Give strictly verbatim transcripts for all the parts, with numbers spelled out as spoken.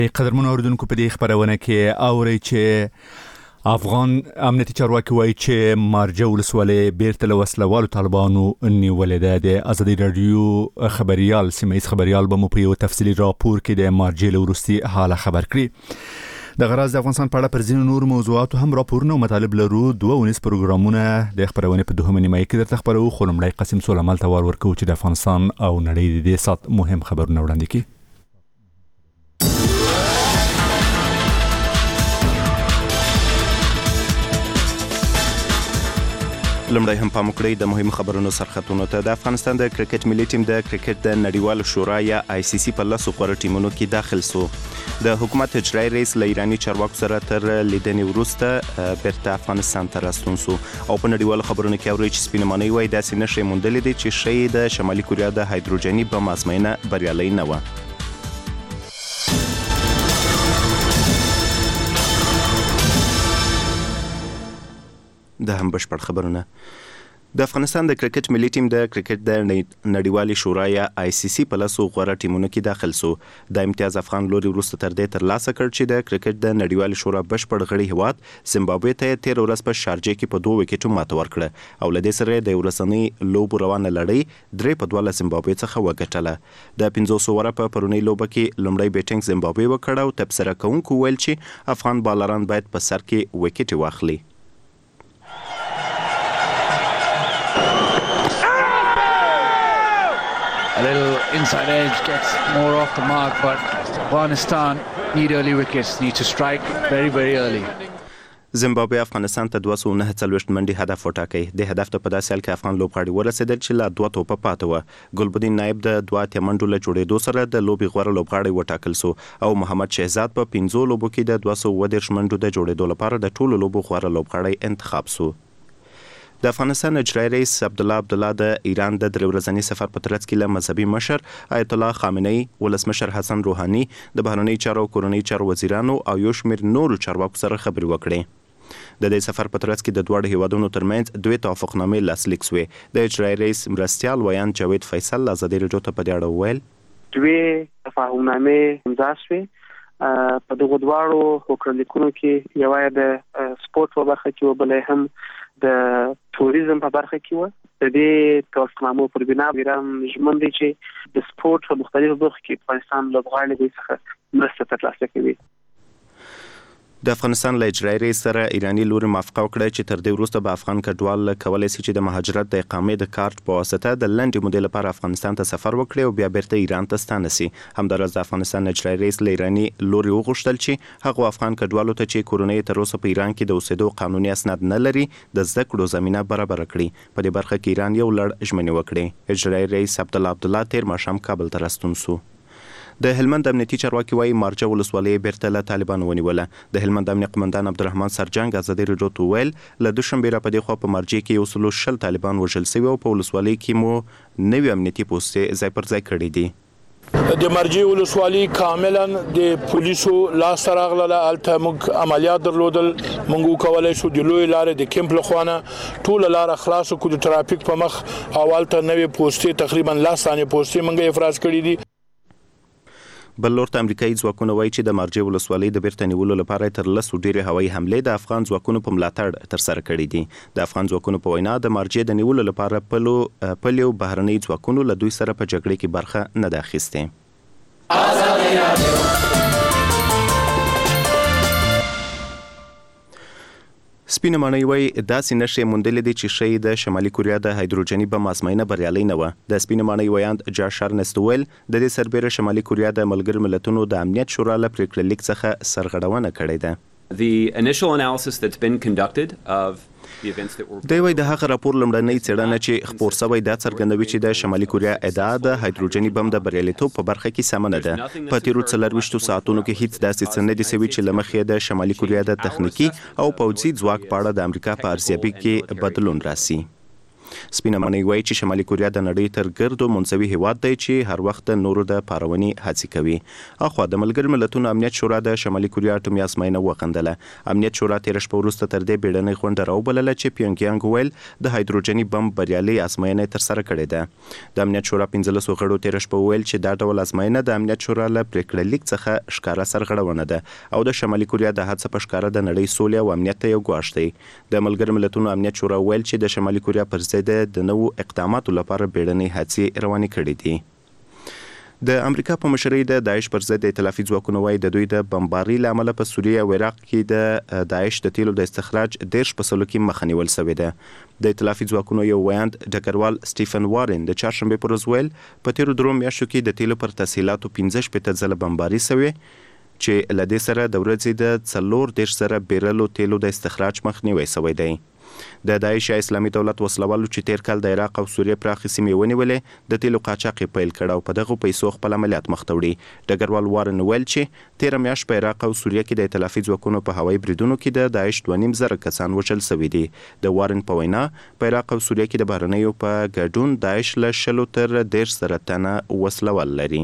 قدرمن اوریدونکو په دې خبرونه کې اوري چې افغان امنیتي چارواکي وایي چې مارجه ولسوالۍ بیرته له وسلوالو طالبانو نیولې ده. د ازادي رادیو خبريال سیمه ایز خبريال به مو په یو تفصیلي راپور کې د مارجه له وروستي حاله خبر کړي. د غراض د افغانستان په اړه پر ځینو نور موضوعاتو هم راپورونه او مطالب لرو. دوه ونیس پروګرامونه د خبرونه په دوهمه نیمه کې درته خبرو. خو لومړی قسم سولمال ته ور ورکو چې د افغانستان او نړۍ د دې سات مهم خبرونه وړاندې کړي. لمړی هم پام وکړئ د مهمو خبرونو سرخطونو ته. د افغانستان د کرکټ ملي ټیم د کرکټ د نړیوال شورا یا آی سی سی په لسو غوره ټیمونو کې داخل سو. د حکومت اجرایي رئیس له ایراني چارواکو سره تر لیدنې وروسته بیرته افغانستان ته راستون سو. او په نړیوالو خبرونو کې اورئ چې سپینه مانۍ وایي داسې نښې موندلې دي چې ښایي د شمالي کوریا د هایدروجني بم ازموینه بریالۍ نه وه. د هم بشپړ خبرونه. د افغانستان د کرکټ ملي ټیم د کرکټ د نړیوالې شورا یا آی سی سی په لسو غوره ټیمونو کې داخل سو. د امتیاز افغان لوري وروسته تر دې ترلاسه کړ چې د کرکټ د نړیوالې شورا بشپړ غړي هیواد زیمبابوې ته تیر ورځ په شارجه کې په دوه وکټو ماته ورکړه او له دې سره د ورسنۍ لوبو روانه لړۍ درې په دوه زیمبابوې څخه وګټله. د پنځوس اوره په پرونی لوبه کې لومړی بیټینګ زیمبابوې وکړ او تبصره کوونکو ویل چې افغان بالران باید په سر کې وکټ واخلي. A little inside edge gets more off the mark, but Afghanistan need early wickets, need to strike very, very early. زیمبابوې افغانستان ته دوه سوه نهه څلوېښت منډې هدف وټاکئ. د هدف ته په داسې حال کې افغان لوبغاړي ورسېدل چې لا دوه توپه پاته وه. ګلبدین نایب د دوه اتیا منډو له جوړېدو سره د لوبې غوره لوبغاړی وټاکل سو او محمد شهزاد په پنځو لوبو کې د دوه سوه اووه دېرش منډو د جوړېدو لپاره د ټولو لوبو غوره لوبغاړی انتخاب سو. د افغانستان اجرایي رئیس عبدالله عبدالله د ایران د درې ورځني سفر په ترڅ کې له مذهبي مشر آیت الله خامنه‌ای، ولسمشر حسن روحاني، د بهرنۍ چارو او کورنۍ چارو وزیرانو او یو شمېر نورو چارواکو سره خبرې وکړې. د دې سفر په ترڅ کې د دواړو هیوادونو ترمنځ دوه توافقنامې لاسلیک شوې. د اجرایي رئیس مرستیال ویان جاوید فیصل ازادي رادیو ته په دې اړه وویل دوه تفاهمنامې امضا شوې. په دغه دواړو هوکړلیکونو کې یو د سپورت په برخه کې او بل هم د توریزم په برخه کې و. د دې توافقنامو پر بنا ایران ژمن دی چې د سپورت په مختلفو برخو کې افغانستان لوبغاړي د څخه مرسته ترلاسه کوي. د افغانستان له اجرایي رئیس سره ایراني لوري موافقه وکړه چې تر دې وروسته به افغان کډوال کولی شي چې د مهاجرت د اقامې د کارت په واسطه د لنډې مودې لپاره افغانستان ته سفر وکړي او بیا بیرته ایران ته ستانه شي. همداراز د افغانستان اجرایي رئیس له ایراني لوري وغوښتل چې هغو افغان کډوالو ته چې کورنۍ تر اوسه په ایران کې د اوسېدو قانوني اسناد نه لري د زده کړو زمینه برابر کړي. په دې برخه کې ایران یو لړ ژمنې وکړې. اجرایي رئیس عبدالله عبدالله تیر ماښام کابل ته راستون سو. د هلمند امنیتي چارواکي وایي مارجه ولسوالۍ بیرته له طالبانو ونیوله. د هلمند امنیه قمندان عبدالرحمن سرجنګ ازادي رادیو ته وویل له دوشنبې را په دې خوا په مارجې کې یو سلو شل طالبان وژل شوي او په ولسوالۍ کې مو نوي امنیتي پوستې ځای پر ځای کړي دي. د مرجې ولسوالۍ کاملا د پولیسو لاس ته راغله. هلته موږ عملیات درلودل. موږ وکولی شو د لویې لارې د کیمپ له خوا نه ټوله لاره خلاصه کړو د ټرافیک په مخ او هلته نوې پوستې تقریبا لس دانې پوستې موږ افراز کړي دي. بل لور ته امریکایي ځواکونه وایي چې د مارجې ولسوالۍ د بیرته نیولو لپاره تر لسو ډېرې هوایي حملې د افغان ځواکونو په ملاتړ ترسره کړي دي. د افغان ځواکونو په وینا د مارجې د نیولو لپاره پلو پلیو بهرنۍ ځواکونو له دوی سره په جګړې کې برخه نه ده اخیستې. سپینه مانۍ وایي داسې نښې موندلې دي چې ښایي د شمالي کوریا د هایدروجني بم ازموینه بریالۍ نه وه. د سپینه مانۍ ویاند جاش ارنست ویل د دې سربیره شمالي کوریا د ملګرو ملتونو د امنیت شورا له پریکړه لیک څخه سرغړونه کړې ده. The initial analysis that's been conducted of دی وایي د هغه راپور لومړنۍ څېړنه چې خپور شوی دا څرګندوي چې د شمالي کوریا ادعا د هایدروجني بم د بریالیتوب په برخه کې سمه نه ده. په تیرو څلرویشتو ساعتونو کې هیڅ داسې څه نه دي شوي چې له مخې د شمالي کوریا د تخنیکي او پوځي ځواک په اړه د امریکا په ارزیابي کې بدلون راسي. سپینه معنی وایي چې شمالي کوریا د نړۍ تر ګردو منځوي هیواد دی چې هر وخت د نورو د پارونې هڅې کوي. اخوا د ملګرو ملتونو امنیت شورا د شمالي کوریا اټومي ازموینه وغندله. امنیت شورا تېره شپه وروسته تر دې بیړنۍ غونډه راوبلله چې پیونګیانګ ویل د هایدروجني بم بریالۍ ازموینه ترسره کړې ده. د امنیت شورا پنځلسو غړو تېره شپه ویل چې دا ډول ازموینه د امنیت شورا له پریکړه لیک څخه ښکاره سرغړونه ده او د شمالي کوریا د هڅه په ښکاره د نړۍ سولې او امنیت ته یو ګواښ دی. د ملګرو ملتونو امنیت شورا ویل چې د شمالي کوریا پر ضد د نوو اقداماتو لپاره بیړنۍ هڅې روانې کړې دي. د امریکا په مشرۍ د داعش پر ضد ائتلافي ځواکونو وايي د دوی د بمبارۍ له امله په سوریه او عراق کې د داعش د تیلو د استخراج دېرش په سلو کې مخه نیول شوې ده. د ائتلافي ځواکونو یو ویاند ډګروال سټیفن وارن د چهارشنبې پر ورځ ویل په تیرو درو میاشتو کې د تیلو پر تسهیلاتو پنځه شپېته ځله بمباري شوې چې له دې سره د ورځې د څلور دېرش زره بیرلو تیلو د استخراج مخنیوی شوی دی. د داعش اسلامي دولت وسلوالو چې تیر کال د عراق او سوریه پراخې سیمې ونیولې د تیلو قاچاق یې پیل کړ او په دغه پیسو خپل عملیات مخ ته وړي. ډګروال وارن ویل چې تیره میاشت په عراق او سوریه کې د ائتلافي ځواکونو په هوایي بریدونو کې د داعش دوه نیم زره کسان وژل شوي دي. د وارن په وینا په عراق او سوریه کې د بهرنیو په ګډون داعش له شلو تر دېرش زره تنه وسلوال لري.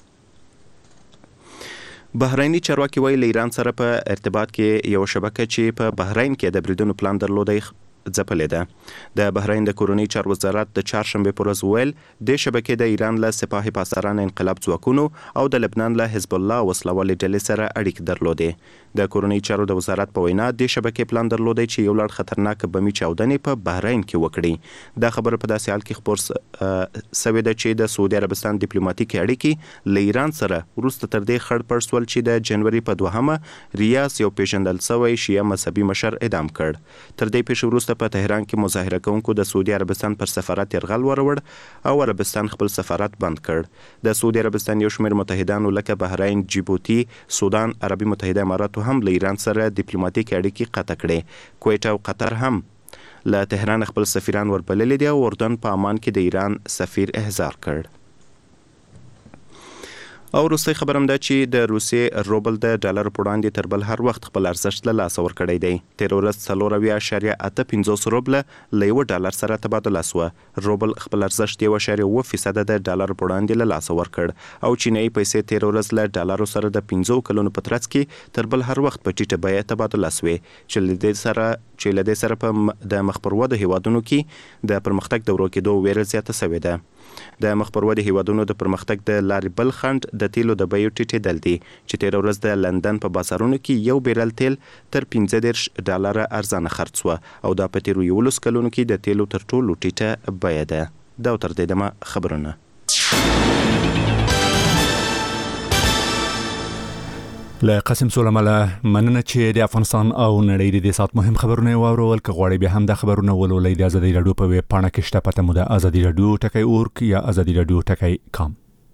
بحرینی چارواکي وایي له ایران سره په ارتباط کې یو شبکه چې په بحرین کې د بریدونو پلان درلودی ځپلې ده. د بحرین د کورنۍ چارو وزارت د چهارشنبې پر ورځ ویل د شبکې د ایران له سپاهي پاسداران انقلاب ځواکونو او د لبنان له حزب الله وسلوالې ډلې سره اړیکې درلودې. د کورنۍ چارو د وزارت په وینا د شبکې پلان درلودی چې یو لړ خطرناک بمي چاودنې په بحرین کې وکړي. دا خبره په داسې حال کې خبر شوې ده چې د سعودي عربستان ډیپلوماټیک اړیکې له ایران سره وروسته تر دې خړ پړ شول چې د جنوري په دوهمه ریاض یو پیژندل شوی شیعه مذهبي مشر اعدام کړ. تر دې پیښې وروسته په تهران کې مظاهره کوونکو د سعودي عربستان پر سفارت یرغل وروړ او عربستان خپل سفارت بند کړ. د سعودي عربستان یو شمېر متحدانو لکه بحرین، جیبوتي، سودان، عربي متحده اماراتو هم له ایران سره ډیپلوماټیک اړیکې قطع کړې. کویټه او قطر هم له تهران خپل سفیران وربللي دي او اردن په عمان کې د ایران سفیر احضار کړ. او روسي خبرم ده چې د روسي روبل د ډالر په وړاندې تر بل هر وخت خپل ارزښت له لاسه ورکړی دی. تیر ورځ څلور اویا اعشاریه اته پنځوس روبله له یو ډالر سره تبادله شوه. روبل خپل ارزښت یو اعشاریه اوه فیصده د ډالر په وړاندې له لاسه ورکړ او چینایي پیسې تیر ورځ له ډالرو سره د پنځو کلونو په ترڅ کې تر بل هر وخت په ټیټه بیه تبادله شوې چې له دې سره چې له دې سره په د مخ پر وده هیوادونو کې د پرمختګ د ورو کېدو ویره زیاته شوې ده. د مخ پر وده هیوادونو د پرمختګ د لارې بل خنډ د تیلو د بیو ټیټېدل دي چې تیر ورځ د لندن په بازارونو کې یو بیرل تیل تر پنځه دېرش ډالره ارزانه خرڅ شو او دا په تیرو یولس کلونو کې د تیلو تر ټولو ټیټه بیه ده. دا تر دې دمه خبرونه. له قسم سولمله مننه چې د افغانستان او نړۍ د سات مهم خبرونه واورول. که غواړئ به هم د خبرونه ولولئ د ازادي رادیو په ویب پاڼه کې شته پته مو د ازادي رادیو ټکی اورګ یا ازادي رادیو ټکی کام.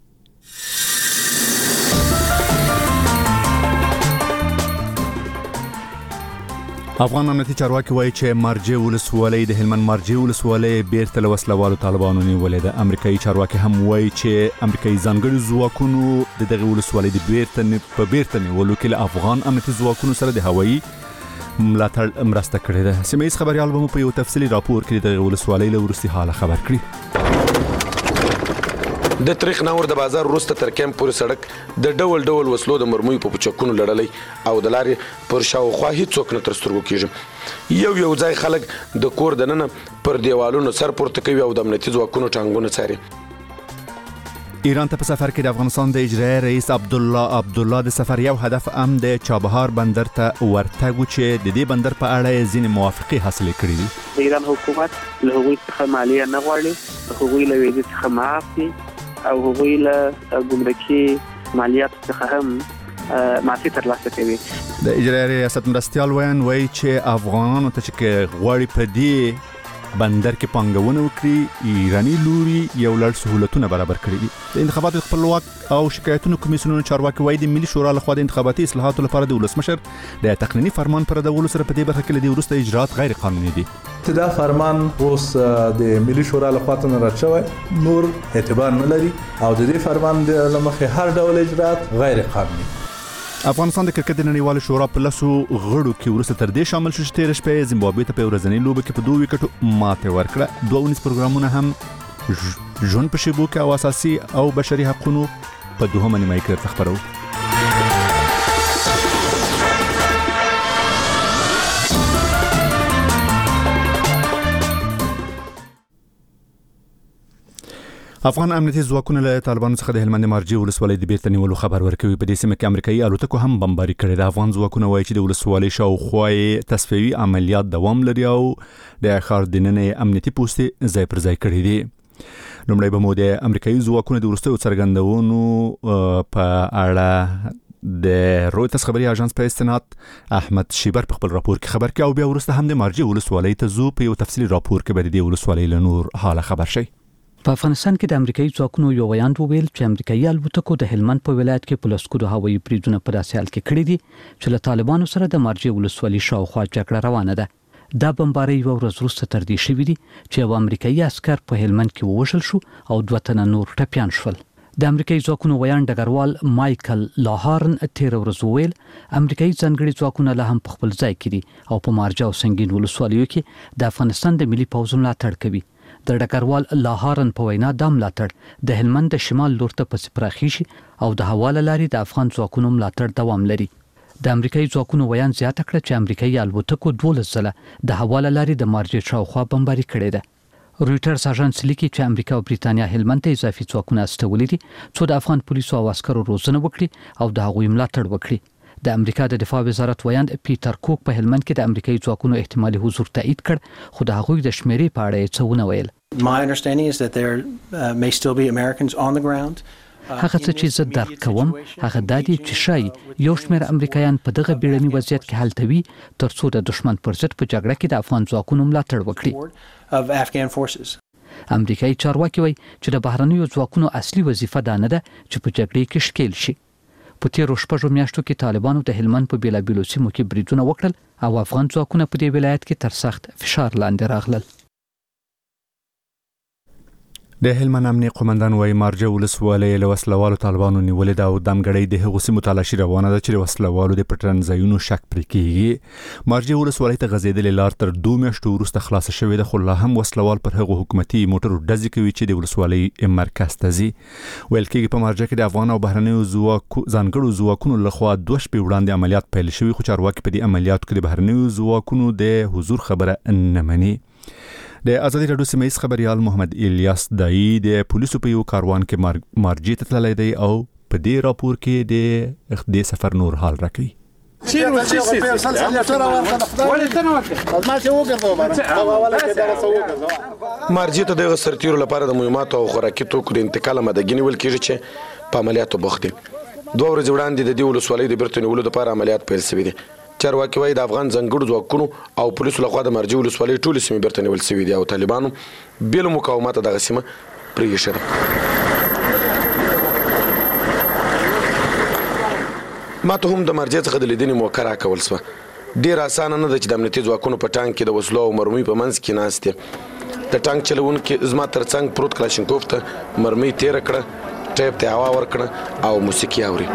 افغان امنیتي چارواکي وایي چې مارجې ولسوالۍ د هلمند مارجې ولسوالۍ بیرته له وسلوالو طالبانو نیولې ده. امریکایي چارواکي هم وایي چې امریکایي ځانګړي ځواکونو د دغه ولسوالۍ د بیرته په بیرته نیولو کې له افغان امنیتي ځواکونو سره د هوایي ملاتړ مرسته کړې ده. سیمه ییز خبريال به مو په یو تفصیلي راپور کې د ولسوالۍ له وروستي حاله خبر کړي. د تاریخ ناور د بازار وروسته تر کیمپ پورې سړک د ډول ډول وسلو د مرمۍ په پچکونو لړلې او د لارې پر شاوخوا هیڅوک نه تر سترګو کېږي. یو یو ځای خلک د کور دننه پر دیوالونو سر پورته کوي او د امنیتي ځواکونو ټانګونه څاري. ایران ته په سفر کې د افغانستان د اجرایي رئیس عبدالله عبدالله د سفر یو هدف هم د چابهار بندر ته ورتګ و چې د دې بندر په اړه ځینې موافقې حاصلې کړې دي. د ایران حکومت له هغوی څخه مالیه نه غواړي، هغوی له ویزې څخه معاف دي او هغوی له ګمرکي مالیات څخه هم معافي ترلاسه کوي. د اجرایي ریاست مرستیال وین وایي چې افغانانو ته چې غواړي په دې بندر کې پانګونه وکړي ایرانی لوري یو لړ سہولتونه برابر کړي دي. د انتخاباتو خپلواک او شکایتونو کمیسیونونو چارواکي وایي د ملي شورا لخوا د انتخاباتي اصلاحاتو لپاره د ولسمشر د تقنینی فرمان پر ډول سره په دې برخه کې د وروسته اجرات غیر قانوني دي. دا فرمان اوس د ملي شورا لخوا ته نه راځي نور اعتبار نه لري او د دې فرمان د لمخې هر ډول اجرات غیر قانوني. افغانستان د کرکټ د نړیوال شورا په لاسو غړو کې ورسته تر دې شامل شو چې تیر شپه زیمبابوې ته په ورځنۍ لوبه کې په دوه وکټو ماته ورکړه. دوه ونیس پروګرامونه هم ژوند په شیبو کې او اساسي او بشري حقوقو په دوهمه نیمایي کې خبرو. افغان امنیتي ځواکونه له طالبانو څخه د هلمند مارجې ولسوالۍ د بیرته نیولو خبر ورکوي. په دې سیمه کې امریکایي الوتکو هم بمباري کړې ده. افغان ځواکونه وایي چې د ولسوالۍ شاوخوا تصفیوي عملیات دوام لري او د ښار دننه امنیتي پوستې ځای پر ځای کړې دي. لومړی به مو د امریکایي ځواکونو د وروستیو څرګندونو په اړه د رویترز خبري اژانس په استناد احمد شیبر په خپل راپور کې خبر کړ او بیا وروسته هم د مارجې ولسوالۍ ته زو په یو تفصیلي راپور کې به د ولسوالۍ له نور حاله خبر شي. په افغانستان کې د امریکایي ځواکونو یو ویاند وویل چې امریکایي الوتکو د هلمند په ولایت کې په لسګونو هوایي بریدونه په داسې حال کې کړي دي چې له طالبانو سره د مارجې ولسوالۍ شاوخوا جګړه روانه ده. دا بمبارۍ یو ورځ وروسته تر دې شوې دي چې یو امریکایي عسکر په هلمند کې ووژل شو او دوه تنه نور ټپیان شول. د امریکایي ځواکونو ویاند ډګروال مایکل لاهارن تیر ورځ وویل امریکایي ځانګړي ځواکونه له هم په خپل ځای کې دي او په مارجه او سنگین ولسوالیو کې د افغانستان د ملي پوځ ملاتړ کوي. د ډګروال لاهارن په وینا د ملاتړ د هلمند د شمال لور ته پس پراخي شي او د حواله لاري د افغان ځواکونو ملاتړ دوام لري. د امریکایي ځواکونو ویان زیاته کړه چې امریکایي الوتکو دولس ځله د حواله لاري د مارجې شاوخوا بمباري کړې ده. رویټرز اژانس لیکي چې امریکا او بریتانیا هلمند ته اضافي ځواکونه استولي دي څو د افغان پولیسو او عسکرو روزنه وکړي او د هغوی ملاتړ وکړي. د امریکا د دفاع وزارت ویاند پیټر کوک په هلمند کې د امریکایي ځواکونو احتمالي حضور تایید کړ خو د هغوی د شمیرې په اړه څه ونه ویل. My understanding is that there uh, may still be Americans on the ground. هغه څه چې زه درک کوم هغه د دې چې شای یو شمېر امریکایان په دغه بیړني وضعیت کې حالتوي ترڅو د دشمن پر ضد په جګړه کې د افغان ځواکونو ملاتړ وکړي. of Afghan forces. امریکایي چارواکي وایي چې د بهرنیو ځواکونو اصلي وظیفه دا نه ده چې په جګړې کې ښکیل شي. په تیرو شپږو میاشتو کې طالبانو د هلمند په بیلابیلو سیمو کې بریدونه وکړل او افغان ځواکونه په دې ولایت کې تر سخت فشار لاندې راغلل. د هلمند امنیه قومندان وایي مارجه ولسوالۍ له وسلوالو طالبانو نیولې ده او دمګړۍ د هغو سیمو تلاشي روانه ده چې وسلوالو د پټرن ځایونو شک پرې کیږي. مارجه ولسوالۍ ته غځېدلې لار تر دوه میاشتو وروسته خلاصه شوې ده خو لا هم وسلوال پر هغو حکومتي موټرو ډزې کوي چې د ولسوالۍ مرکز ته ځي. ویل کېږي په مارجه کې د افغان او بهرنیو ځواکو ځانګړو ځواکونو لخوا دوه شپې وړاندې عملیات پیل شوي خو چارواکي په دې عملیاتو کې د بهرنیو ځواکونو د حضور خبره نه مني. د ازادي راډیو سیمه‌ایز خبريال محمد الیاس دای د پولیسو په یو کاروان کې مارجې ته تللی دی او په دې راپور کې د دې سفر نور حال راکوي. مارجې ته د سرتیرو لپاره د مهماتو او خوراکي توکو د انتقال آمادګي نیول کېږي چې په عملیاتو بوخت دي. دوه ورځې وړاندې د دې ولسوالۍ د بیرته نیولو لپاره عملیات پیل شوي دي. چارواکي وایي د افغان ځانګړو ځواکونو او پولیسو لخوا د مارجې ولسوالۍ ټولې سیمې بیرته نیول شوي دي او طالبانو بې له مقاومته دغه سیمه پرېښې ده. ما ته هم د مارجې څخه د لیدنې موقع راکول شوه. ډېره اسانه نه ده چې د امنیتي ځواکونو په ټانک کې د وسلو او مرمۍ په منځ کې ناست دي. د ټانک چلوونکي زما تر څنګ پروت کلاشینکوف ته مرمۍ تېره کړه، ټیپ ته هوا ورکړه او موسیقي اوري.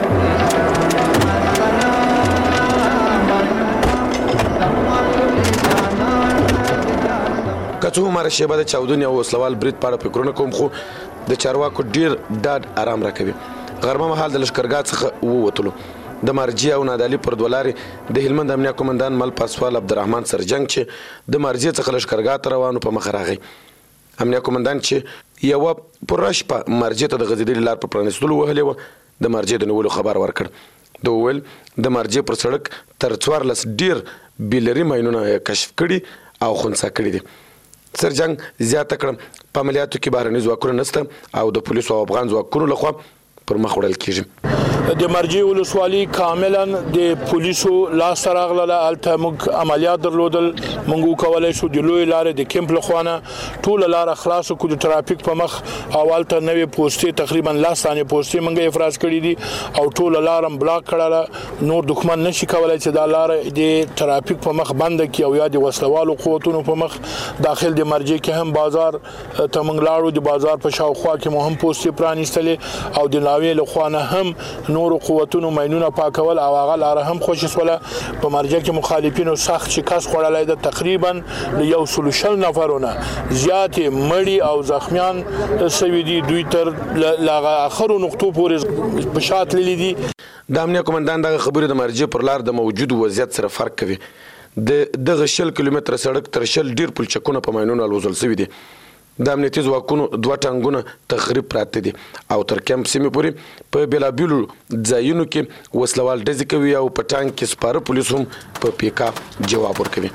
که څه هم هره شیبه د چاودنې او وسلوال برید په اړه فکرونه کوم خو د چارواکو ډېر ډاډ آرام راکوي. غرمه مهال د لښکرګاه څخه ووتلو. د مارجې او نادعلي پر دوه لارې د هلمند امنیه قومندان مل پاسوال عبدالرحمن سرجنګ چې د مارجې څخه لښکرګاه ته روانو په مخه راغی. امنیه قومندان چې یوه پوره شپه مارجې ته د غځېدلې لار په پرانیستلو وهلې وه د مارجې د نیولو خبر ورکړ. ده وویل د مارجې پر سړک تر څوارلس ډېر بیلري ماینونه کشف کړي او خنثی کړي دي. سرجنګ زیاته کړه په عملیاتو کې بهرني ځواکونه نشته او د پولیسو او افغان ځواکونو لخوا پر مخ وړل کېږي. د مرجې ولسوالۍ کاملا د پولیسو لاس راغله. الته موږ عملیات درلودل، موږ وکولای شو د لوی لارې د کیمپ لخوانه ټوله لار خلاص کړو د ترافیک په مخ. اولته نوې پوسټې تقریبا لاس ثانیې پوسټې موږ افراز کړې دي او ټوله لار هم بلاک کړله. نور دښمن نشي کولای چې دا لار د ترافیک په مخ بند کړي او یا د وسلوالو قوتونو په مخ داخل د مرجې کې هم بازار ته موږ لاړو. د بازار په شاوخوا کې مو هم پوسټې پرانیستلې او د ناوې لخوانه هم نور قوتونو ماينونه پاکول او هغه لار هم خوش سوله په مرجع کې مخالفینو سخت شکست خوړلای د تقریبا یو سلوشل نفرونه زیات مړی او زخمیان سوي دي دوی تر لاغه اخرو نقطو پورې بشات لیدي. د امنیه قومندان دغه خبرې د مرجع پر لار د موجود وضعیت سره فرق کوي. د دغه شل کیلومتر سړک تر شل ډیر پلچکونه په ماينونو الوزل شوی دي. د امنیتي ځواکونو دوه ټانګونه تخریب پراته دي او تر کمپ سیمې پورې په بیلابیلو ځایونو کې وسلوال ډزې کوي او په ټانک کې سپاره پولیس هم په پیکا جواب ورکوي.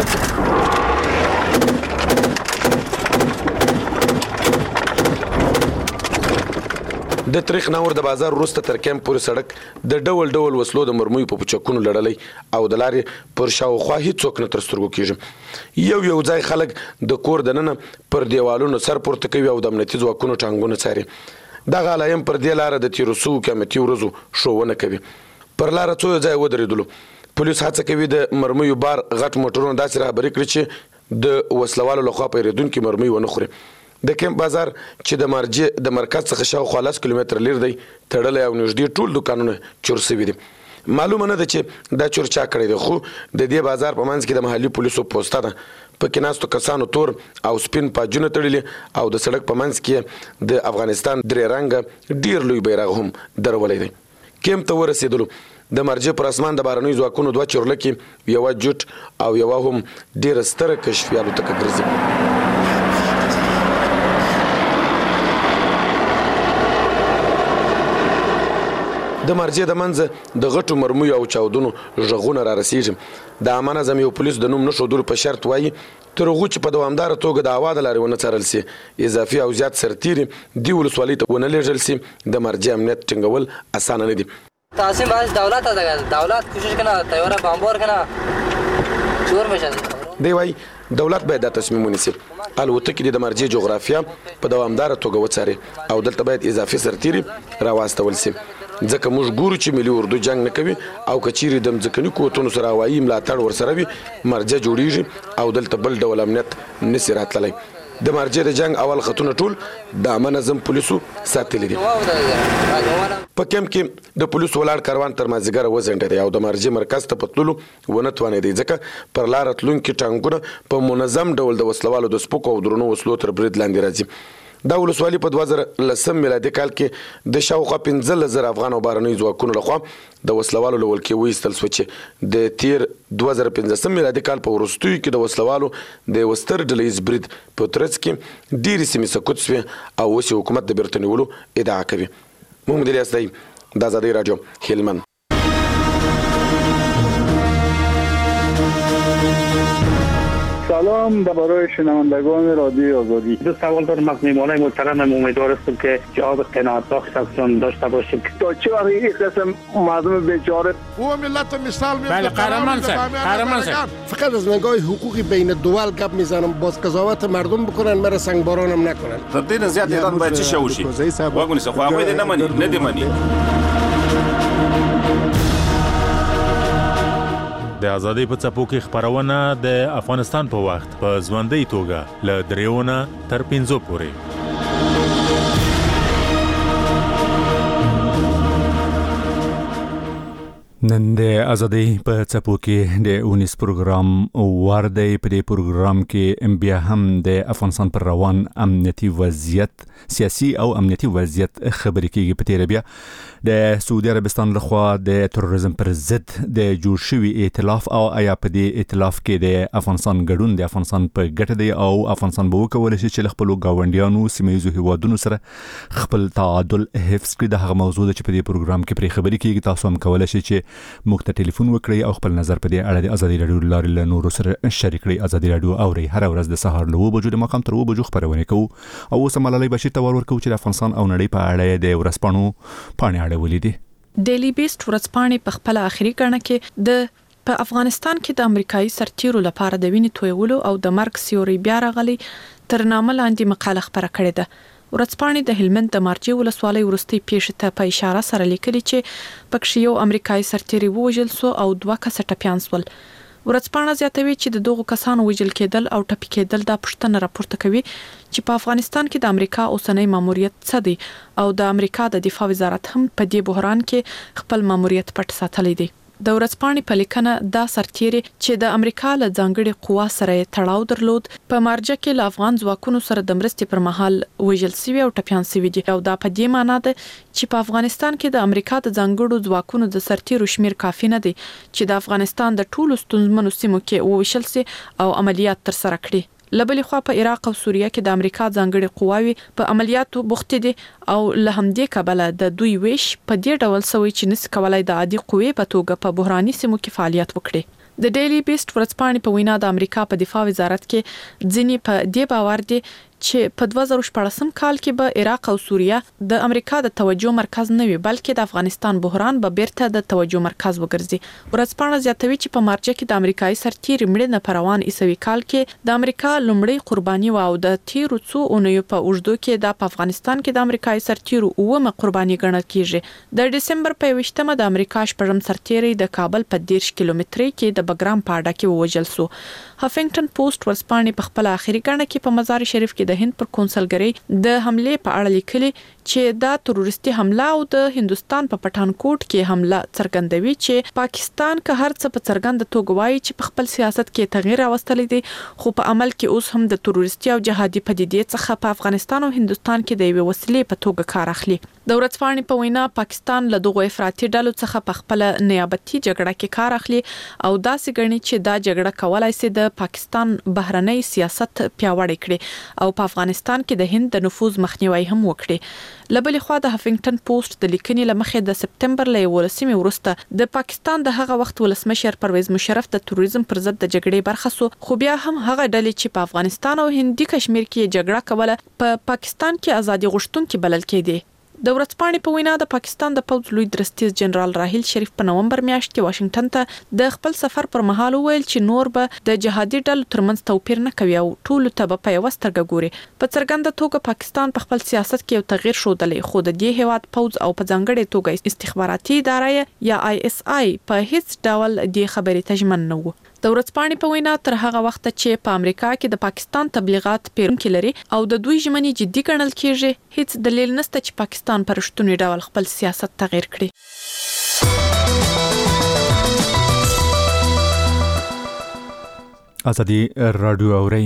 د تاریخ ناور د بازار وروسته تر کمپ پورې سړک د ډول ډول وسلو د مرمیو په پچکونو لړلې او د لارې پر شاوخوا هیڅوک نه تر سترګو کېږي. یو یو ځای خلک د کور دننه پر دیوالونو سر پورته کوي او د امنیتي ځواکونو ټانګونه څاري. دغه علایم پر دې لاره د تیرو څو قیامتي ورځو ښوونه کوي. پر لاره څو ځای ودرېدلو پولیس هڅه کوي د مرمیو بار غټ موټرونه داسې رهبري کړي چې د وسلوالو لخوا پیرودونکي مرمۍ ونه خوري. د کمپ بازار چې د مرجع د مرکز څخه شاوخوا لس کیلومتر لرې دی تړلی او نږدې ټول دکانونه چور شوي دي. معلومه نه ده چې دا چور چا کړی دی خو د دې بازار په منځ کې د محلي پولیسو پوسته ده. پکې ناستو کسانو تور او سپین پاجونه تړلي او د سړک په منځ کې د افغانستان درې رنګه ډیر لوی بیرغ هم درولې دی. کمپ ته ورسېدلو د مرجع پر اسمان د بارنوي ځواکونو دوه چورلکې یوه جوټ او یوه هم ډیره ستره کشفي الوتکه ګرځي. د مرجع د منځ د غټو مرمیو او چاودونو غږونه را رسیږي. د عامه نظم یو پولیس د نوم نښودلو په شرط وایي تر هغو چې په دوامداره توګه د هوا د لارې ونه څارل سي اضافي او زیات سرتیري دې ولسوالۍ ته ونه لیږل سي. د مرجع امنیت ټینګول اسانه نه دي. تقسیم باز دولت ته دولت کوشش کنه تیاره بمبار کنه چور بشه. دی وایي دولت باید دا تصمیم ونیسي الوتکې د مرجع جغرافیه په دوامداره توګه وڅاري او دلته باید اضافي سرتیري راواستول سي. ځکه موږ ګورو چې ملي اردو جنگ نه کوي او که چیرې د مځکني قوتونو سره هوایي ملاتړ ورسره وي مرجع جوړیږي او دلته بل ډول امنیت نسي راتللی. د مرجع د جنگ اول خطونه ټول د عامه نظم پولیسو ساتلي دي. په کمپ کې د پولیسو ولاړ کاروان تر مازدیګره وځنډېدی او د مرجع مرکز ته په تللو ونه توانېدی ځکه پر لاره تلونکي ټانګونه په منظم ډول د وسلوالو د سپکو او درنو وسلو تر برید لاندې راځي. دا ولسوالي په دوه زره لسم میلادي کال کې د شاوخوا پنځلس زره افغان او بهرنیو ځواکونو لخوا د وسلوالو له ولکې وایستل شوه چې د تیر دوه زره پنځلسم میلادي کال په وروستیو کې د وسلوالو د یوه ستر ډله ییز برید په ترڅ کې ډېرې سیمې سقوط شوې او اوس یې حکومت د بیرته نیولو ادعا کوي. محمد الیاس دی د ازادۍ راډیو هلمند. سلام برای شنوندگان رادیو آزادی. دو سوال دارم از میهمانای محترمم. امیدوار هستم که جواب قناعت بخش ازشون داشته باشیم. تا چه وقت این قسم مردم بیچاره او ملت مثال میاد. بله قهرمان سر قهرمان سر فقط از نگاه حقوقی بین دول گپ میزنم باز قضاوت مردم بکنن مرا سنگبارانم نکنن. تدین زیاد ایران باید چی شوشی واگونی سه خو هغه نه منی نه دی منی. د ازادۍ په څپو کې خبرونه د افغانستان په وخت په ژوندۍ توګه له دریونه تر پنځو پورې. نن د ازادۍ په څپو کې د اونیس پروګرام واردی. په دې پروګرام کې بیا هم د افغانستان پر روان امنیتي وضعیت سیاسي او امنیتي وضعیت خبرې کېږي. په تیره بیا د سعودي عربستان لخوا د تروریزم پر ضد د جوړ شوي ائتلاف او آیا په دې ائتلاف کې د افغانستان ګډون د افغانستان په ګټه دی او افغانستان به وکولی شي چې له خپلو ګاونډیانو سیمه ییزو هیوادونو سره خپل تعادل حفظ کړي. د هغه موضوع ده چې په دې پروګرام کې پرې خبرې کېږي. تاسو هم کولی شئ چې موږ ته ټلیفون وکړئ او خپل نظر په دې اړه د ازادي راډیو له لارې له نورو سره شریک کړئ. ازادي راډیو اورئ هره ورځ د سهار له اوه بجو د ماښام تر اوه بجو خپرونې کوو او اوس هم ملالۍ بشیر ته ور ورکوو چې د افغانستان او نړۍ په اړه د ورځپاڼو پاڼې اړولې دي. ډیلی بیسټ ورځپاڼې په خپل اخري ګڼه کې د په افغانستان کې د امریکایي سرتیرو لپاره د وینې تویولو او د مرګ سیوري بیا راغلي تر نامه لاندې مقاله خبره کړې ده. ورځپاڼې د هلمند د مرجع ولسوالۍ وروستۍ پیښې ته په اشاره سره لیکلي چې پکې یو امریکایي سرتیری ووژل سو او دوه کسه ټپیان شول. ورځپاڼه زیاتوي چې د دغو کسانو وژل کېدل او ټپي کېدل دا پوښتنه راپورته کوي چې په افغانستان کې د امریکا اوسنۍ ماموریت څه دی او د امریکا د دفاع وزارت هم په دې بحران کې خپل ماموریت پټ ساتلی دی. د ورځپاڼې په لیکنه دا سرتیری چې د امریکا له ځانګړي قوا سره تړاو درلود په مارجه کې له افغان ځواکونو سره د مرستې پر مهال وژل شوی او ټپيان شوی دي او دا په دې معنی ده چې په افغانستان کې د امریکا د ځانګړو ځواکونو د سرتیرو شمیر کافي نه دی چې د افغانستان د ټولو ستونزمنو سیمو کې وویشل سي او عملیات تر سره کړي. لبلې خوا په عراق او سوریه کې د امریکا ځانګړي قواوي په عملیاتو بوخت دي او له همدې کبله د دوی ویش په دې ډول سوي چې نس کولای د عادي قوې په توګه په بحراني سیمو کې فعالیت وکړي. د ډیلی بیسټ ورځپاڼې په وینا د امریکا په دفاع وزارت کې ځینې په دې باور دي چې په دوه زره شپږم کال کې به عراق او سوریه د امریکا د توجه مرکز نه وي بلکې د افغانستان بحران به بیرته د توجه مرکز وګرځي. ورځپاڼه زیاتوي چې په مارچ کې د امریکایي سرتیري مړینه په روان عیسوي کال کې د امریکا لومړی قرباني و او د تیرو څو اونیو په اوږدو کې د افغانستان کې د امریکایي سرتیرو اومه قرباني ګڼل کیږي. د دسمبر په یوویشتمه د امریکا شپږم سرتیري د کابل په دیرش کیلومتري کې د بګرام په اډه کې ووژل شو. هافنګټن پوسټ ورځپاڼې په خپل اخري ګڼه کې په مزار شریف کې د هند پر کونسلګری د حمله په اړه لیکلي چې دا تروریستي حمله او د هندستان په پټانکوټ کې حمله څرګندوي چې پاکستان که هر څه په څرګند توګه وایي چې په خپل سیاست کې تغییر راوستلی دی خو په عمل کې اوس هم د تروریستي او جهادي پدیدې څخه په افغانستان او هندستان کې د یوې وسیلې په توګه کار اخلي. د ورځپاڼې په وینا پاکستان له دغو افراطي ډلو څخه په خپل نیابتي جګړه کې کار اخلي او داسې ګڼي چې دا جګړه کولای شي د پاکستان بهرنی سیاست پیاوړی کړي او په افغانستان کې د هند د نفوذ مخنیوي هم وکړي. لبلې خوا د هافنګټن پوسټ د لیکنې لمخې د سپتمبر له یولسمې وروسته د پاکستان د هغه وخت ولسمشر پرویز مشرف د تروریزم پر ضد د جګړې برخه سو خو بیا هم هغه ډلې چې په افغانستان او هندي کشمیر کې جګړه کوله په پاکستان کې ازادي غوښتونکي بلل کېدي. د ورځپاڼې په وینا د پاکستان د پوځ لوی درستیز جنرال راحیل شریف په نومبر میاشت کې واشنگټن ته د خپل سفر پر مهال ویل چې نور به د جهادي ډلو ترمنځ توپیر نه کوي او ټول ته په یو سترګه ګوري. په څرګنده توګه پاکستان په خپل سیاست کې یو تغییر شودلې خو د دې هیواد پوځ او په ځانګړي توګه استخباراتي ادارې یا آی اس آی په هیڅ ډول د خبرې تجمن نه وو. د ورځپاڼې په وینا تر هغه وخت چې په امریکا کې د پاکستان تبلیغات پیرونکي لري او د دوی ژمنې جدي ګڼل کیږي هیڅ دلیل نشته چې پاکستان پر رښتونی ډول خپل سیاست تغییر کړي. ازادي رادیو اوري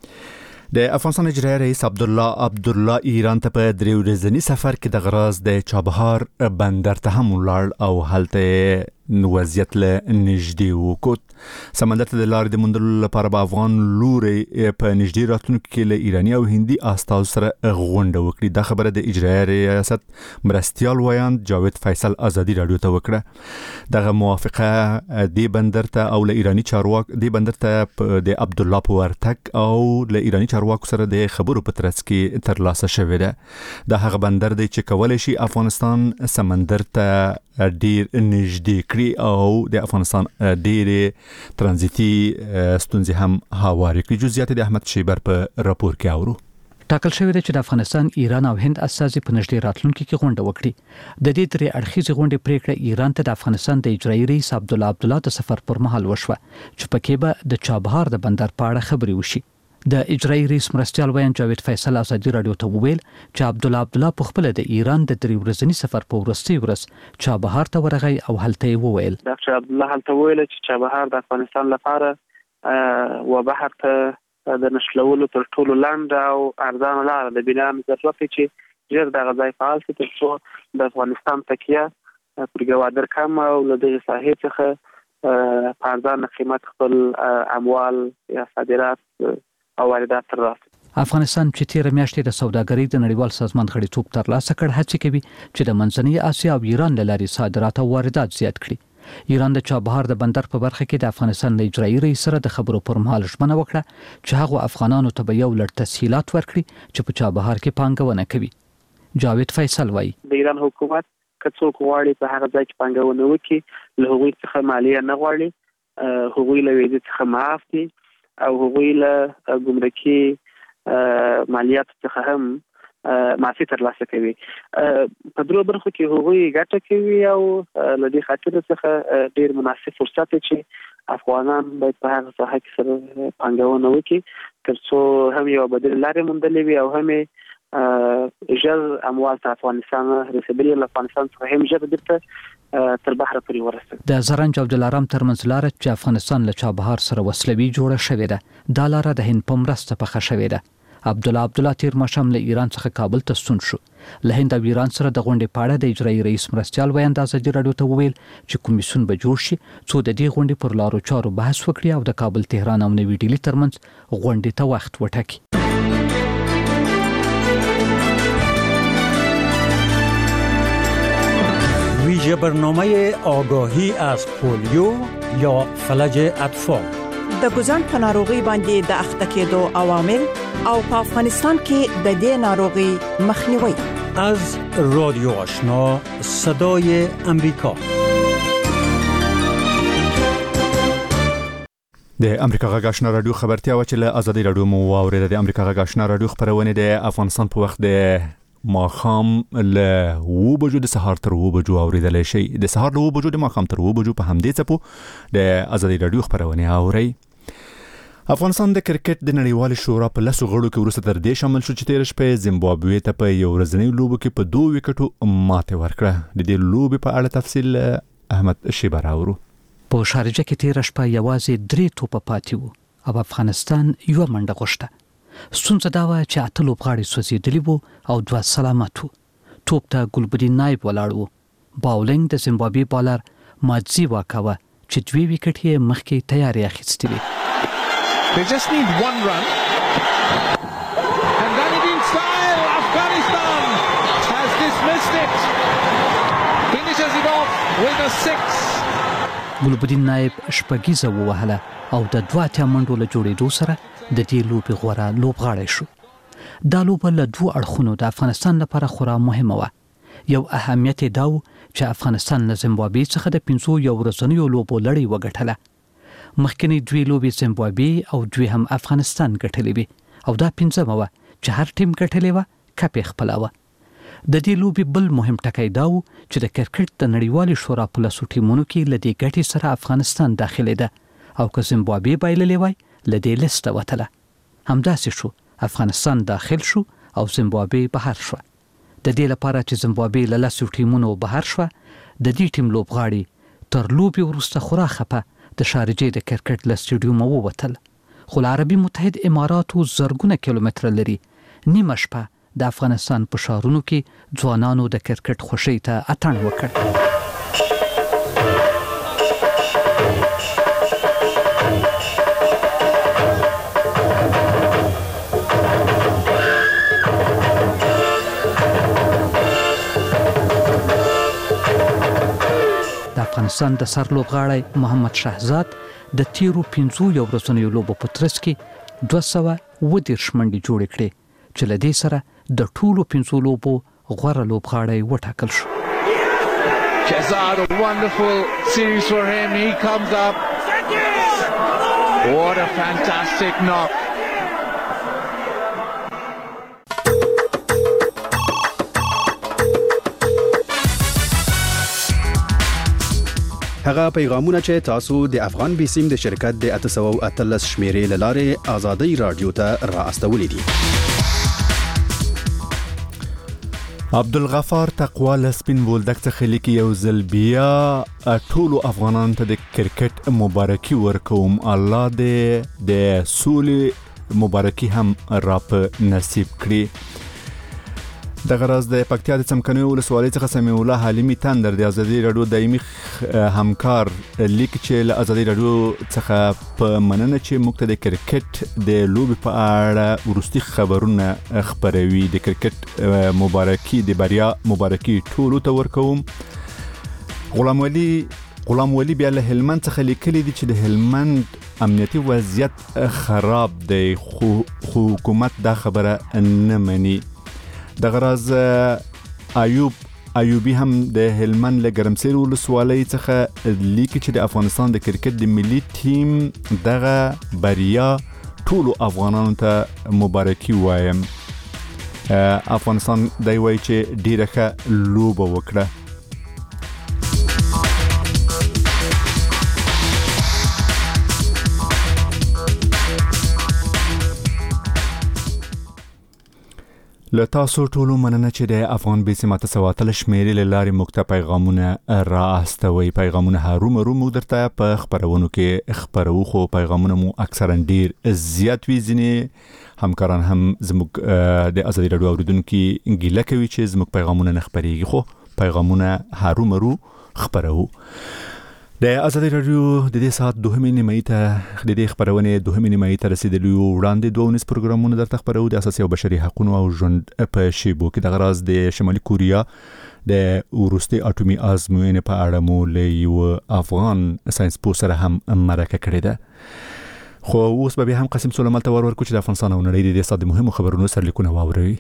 د افغانستان اجرایي رئیس عبدالله عبدالله ایران ته په درې ورځني سفر کې د غراز د چابهار بندر ته هم ولاړ او هلته وضعیت له نږدې وکوت. سمندر ته د لارې د موندلو لپاره به افغان لوري په نږدې راتلونکي کې له ایراني او هندي استازو سره غونډه وکړي. دا خبره د اجرایي ریاست مرستیال وایاند جاوید فیصل ازادي رادیو ته وکړه. دغه موافقه د بندر ته او له ایراني چارواک د بندر ته د عبدالله په ورتګ او له ایراني چارواکو سره د خبرو په ترڅ کې ترلاسه شوې ده. دا هغه بندر دی چې کولای شي افغانستان سمندر ته ډیر نږدې کړي او د افغانستان ډېرې ترانزیتي ستونزې هم هوارې کړي. جزئیات د احمد شیبر په راپور کې اورو. ټاکل شوی دی چې د افغانستان، ایران او هند استازي په نږدې راتلونکي کې غونډه وکړي. د دې درې اړخیزې غونډې پریکړه ایران ته د افغانستان د اجرایي رئیس عبدالله عبدالله د سفر پر مهال وشوه چې پکې به د چابهار د بندر په اړه خبرې وشي. د اجرایي رئیس مرستیال وایاند جاوید فیصل ازادي رادیو ته وویل چې عبدالله عبدالله په خپل د ایران د درې ورځني سفر په وروستي ورځ چابهار ته ورغی او هلته یې وویل ډاکټر عبدالله هلته وویل چې چابهار د افغانستان لپاره و بحر ته د نښلولو تر ټولو لنډه او ارزانه لاره ده. بنا ضرورت چې ژر دغه ځای فعال شي تر څو د افغانستان تکیه پر ګوادر کم او له دغې ساحې څخه په ارزانه قیمت خپل اموال یا صادرات او واردات ترلاسه. افغانستان چې تیر میاشتې د سوداګرۍ د نړیوال سازمان غړیتوب ترلاسه کړ هڅه کوي چې د منځنۍ اسیا او ایران له لارې صادرات او واردات زیات کړي. ایران د چابهار د بندر په برخه کې د افغانستان د اجرایي رئیس سره د خبرو پر مهال ژمنه وکړه چې هغه افغانانو ته به یو لړ تسهیلات ورکړي چې په چابهار کې پانګونه کوي. جاوید فیصل وایي د ایران حکومت که څوک غواړي په هغه ځای کې پانګونه وکړي له هغوی څخه مالیه نه غواړي، هغوی له ویزې څخه معاف دي او هغوی له ګمرکي مالیاتو څخه هم معافي ترلاسه کوي. په درو برخو کې هغوی ګټه کوي او له دې خاطر څخه ډیر مناسب فرصت چې افغانان باید په هغه ساحه کې سره پانګونه وکړي ترڅو هم یو بدیل لارې موندلې وي او هم ژر اموال ته افغانستان رسېدلي له افغانستان څخه هم ژر بیرته تر بحر پورې ورسېږي. د زرنج او دلارام ترمنځ لاره چې افغانستان له چابهار سره وسلوي جوړه شوې ده، دا لاره د هند په مرسته پخه شوې ده. عبدالله عبدالله تیر ماښام له ایران څخه کابل ته ستون شو. له هند او ایران سره د غونډې په اړه د اجرایي رئیس مرستیال ویاند ازادي راډیو ته وویل چې کمیسیون به جوړ شي څو د دې غونډې پر لارو چارو بحث وکړي او د کابل تهران او نوي ډیلي ترمنځ غونډې ته وخت وټاکي. ویژه برنامه آگاهی از پولیو یا فلج اطفال د ګوزن په ناروغي باندې د اخته کېدو عوامل او په افغانستان کې د دې ناروغي مخنیوي. از رادیو آشنا صدای امریکا. د امریکا غږ آشنا رادیو خبرتیا و چې له ازادي رادیو مو واوریده. د امریکا غږ آشنا رادیو خبرونه د افغانستان په وخت د ماخام له و بجو د سهار تر و بجو اوریدل شي. د سهار له و بجو د ماخام تر و بجو په همدې څپو د ازادي رادیو خبرونه اوري. افغانستان د کرکټ د نړیوال شورا په لاسو غړو کې ورسته تر دې شامل شو چې تیر شپه زیمبابوې ته په یو ورځنی لوبو کې په دوه وکټو ماته ورکړه. د دې لوبې په اړه تفصیل احمد شیبه راوړو. په شارجه کې تیر شپه یوازې درې توپه پاتې وو او افغانستان یو منډه غوښته. ستونزه دا وه چې اته لوبغاړي سوځېدلي وو او دوه سلامت وو. توپ ته ګلبدین نایب ولاړ وو. باولینګ د زیمبابوې بالر مادزي واکاوه چې دوه وکټ یې مخکې تیاری اخیستې وي. They just need one run. And Gunnerbin style, Afghanistan has dismissed it. Finishes it off with a six. ګلبدین نایب شپږیزه ووهله او د دوه اتیا منډو له جوړېدو سره د دې لوبې غوره لوبغاړی شو. دا لوبه له دوه اړخونو د افغانستان لپاره خورا مهمه وه. یو اهمیت یې دا و چې افغانستان له زیمبابوې څخه د پنځو یو ورځنیو لوبو لړۍ وګټله. مخکنی دوی لوبې زیمبابوې او دوی هم افغانستان ګټلې وي او دا پنځمه وه چې هر ټیم ګټلې وه کپ یې خپله وه. د دې لوبې بل مهم ټکی دا و چې د کرکټ د نړیوالې شورا په لسو ټیمونو کې له دې ګټې سره افغانستان داخلېده او که زیمبابوې بایللې وای له دې لیسته وتله. همداسې شو، افغانستان داخل شو او زیمبابوې بهر شوه. د دې لپاره چې زیمبابوې له لسو ټیمونو بهر شوه، د دې ټیم لوبغاړي تر لوبې وروسته خورا خپه د شارجې د کرکټ له سټیډیومه ووتل. خو له عربي متحد اماراتو زرګونه کیلومتره لري نیمه شپه د افغانستان په ښارونو کې ځوانانو د کرکټ خوښۍ ته اتڼ وکړ. افغانستان د سر لوبغاړی محمد شهزاد د تیرو پنځو یو ورځنیو لوبو په ترڅ کې دوه سوه اووه دېرش منډې جوړې کړې چې له دې سره د ټولو پنځو لوبو غوره لوبغاړی وټاکل شو. Shahzad, a wonderful series for him. He comes up. What a fantastic knock. هغه پیغامونه چې تاسو د افغان بیسیم د شرکت د اته سوه او اتلس شمیرې له لارې ازادي رادیو ته را استولې دي. عبدالغفار تقوا لسپین بولدک څخه لیکي یو ځل بیا ټولو افغانانو ته د کرکټ مبارکي ورکوم. الله دې د سولې مبارکي هم را په نصیب کړي. د غرض د پکتیا د څمکنیو ولسوالۍ څخه سمیع الله حلیمي تندر د ازادي رادیو دایمي همکار لیک چې له ازادي رادیو څخه په مننه چې موږ ته د کرکټ د لوبې په اړه وروستي خبرونه خپروي. د کرکټ مبارکي د بریا مبارکي ټولو ته ورکوم. غلام ولی غلام ولی بیا له هلمند څخه لیکلي دي چې د هلمند امنیتي وضعیت خراب دی خو حکومت دا خبره نه مني. د غرض ایوب ایوبی هم د هلمند له ګرمسیر ولسوالۍ څخه لیکي چې د افغانستان د کرکټ د ملي ټیم دغه بریا ټولو افغانانو ته مبارکي وایم. افغانستان دی وایي چې ډیره ښه لوبه وکړه. له تاسو ټولو مننه چې د افغان بیسیم تسواتل شمیرې له لارې موږ ته پیغامونه راستوي. پیغامونه هرو مرو موږ درته په خبرونو کې خبرو، خو پیغامونه مو اکثرا ډیر زیات وي. ځینې همکاران هم زموږ د ازادي راډیو اوریدونکو ګیله کوي چې زموږ پیغامونه نه خبريږي، خو پیغامونه هرو مرو خبرو. د ازادي راډیو د دې ساعت دوهمې نیمې ته د دې خبرونه دوهمې نیمې ته رسیدلی وړاندې دوه ونیس پروګرامونه درته خبرو د اساسي او بشري حقوقو او ژوند په شیبو کې د غراز د شمالي کوریا د وروستي اټومي ازموینې په اړه مو له یو افغان ساينس پوه سره هم مرکه کړې ده. خو اوس به هم قاسم سلیمان ته ورکو چې د افغانستان او نړۍ د دې ساعت مهمو خبرونو سرلیکونه واوروي.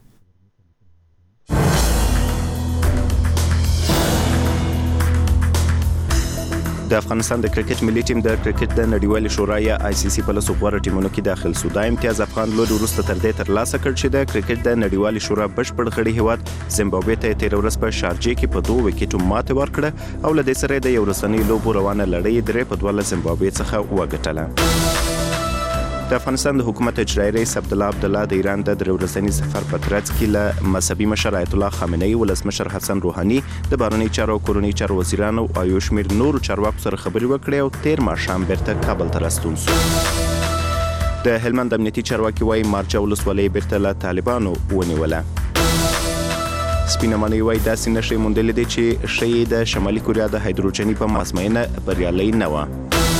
د افغانستان د کرکټ ملي ټیم د کرکټ د نړیوالې شورا یا آی سی سی په لاسو غوړه ټیمونو کې داخل شو. دا امتیاز افغان لوډ وروسته تر دې تر لاسه کړ چې د کرکټ د نړیوالې شورا بشپړ غړي هیواد زیمبابوې ته تیر ورځ په شارجې کې په دوه وکټو ماته ورکړه او له دې سره د یو رسنۍ لوبو روانه لړۍ درې په دوه زیمبابوې څخه وګټله. د افغانستان د حکومت اجرایي رئیس عبدالله عبدالله د ایران د درې ورځني سفر په ترڅ کې له مذهبي مشر آیت الله خامنه‌ای، ولسمشر حسن روحاني، د بهرنیو چارو او کورنیو چارو وزیرانو او یو شمېر نورو چارواکو سره خبرې وکړې او تیر ماښام بیرته کابل ته راستون شو. د هلمند امنیتي چارواکي وايي مارجه ولسوالۍ بیرته له طالبانو ونیوله. سپینمنۍ وايي داسې نښې موندلې دي چې ښیي د شمالي کوریا د هایدروجني بم ازموینه بریالۍ نه وه.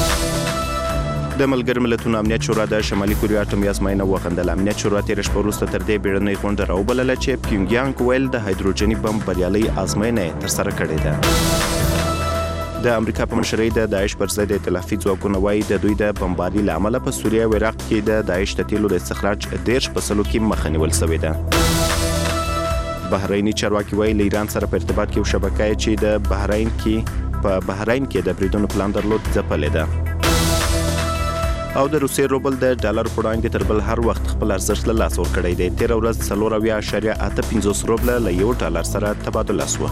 د ملګرو ملتونو امنیت شورا د شمالي کوریا اټومي ازموینه وغندله. امنیت شورا تیر شپه وروسته تر دې بیړنۍ غونډه راوبلله چې پیونګیانګ ویل د هایدروجني بم بریالۍ ازموینه ترسره کړې ده. د امریکا په مشرۍ د داعش پر ضد ائتلافي ځواکونه وايي د دوی د بمباري له امله په سوریه او عراق کې د داعش د تیلو د استخراج دیرش په سلو کې مخه نیول شوې ده. بحریني چارواکي وايي له ایران سره په ارتباط کې یو شبکه چې د بحرین کې په بحرین کې د بریدونو پلان درلود ځپلې ده. او د روسي روبل د ډالر په وړاندې تر بل هر وخت خپل ارزښت له لاسه ورکړی دی. تیر ورځ څلور اویا اعشاریه اته پنځوس روبله له یو ډالر سره تبادله شوه.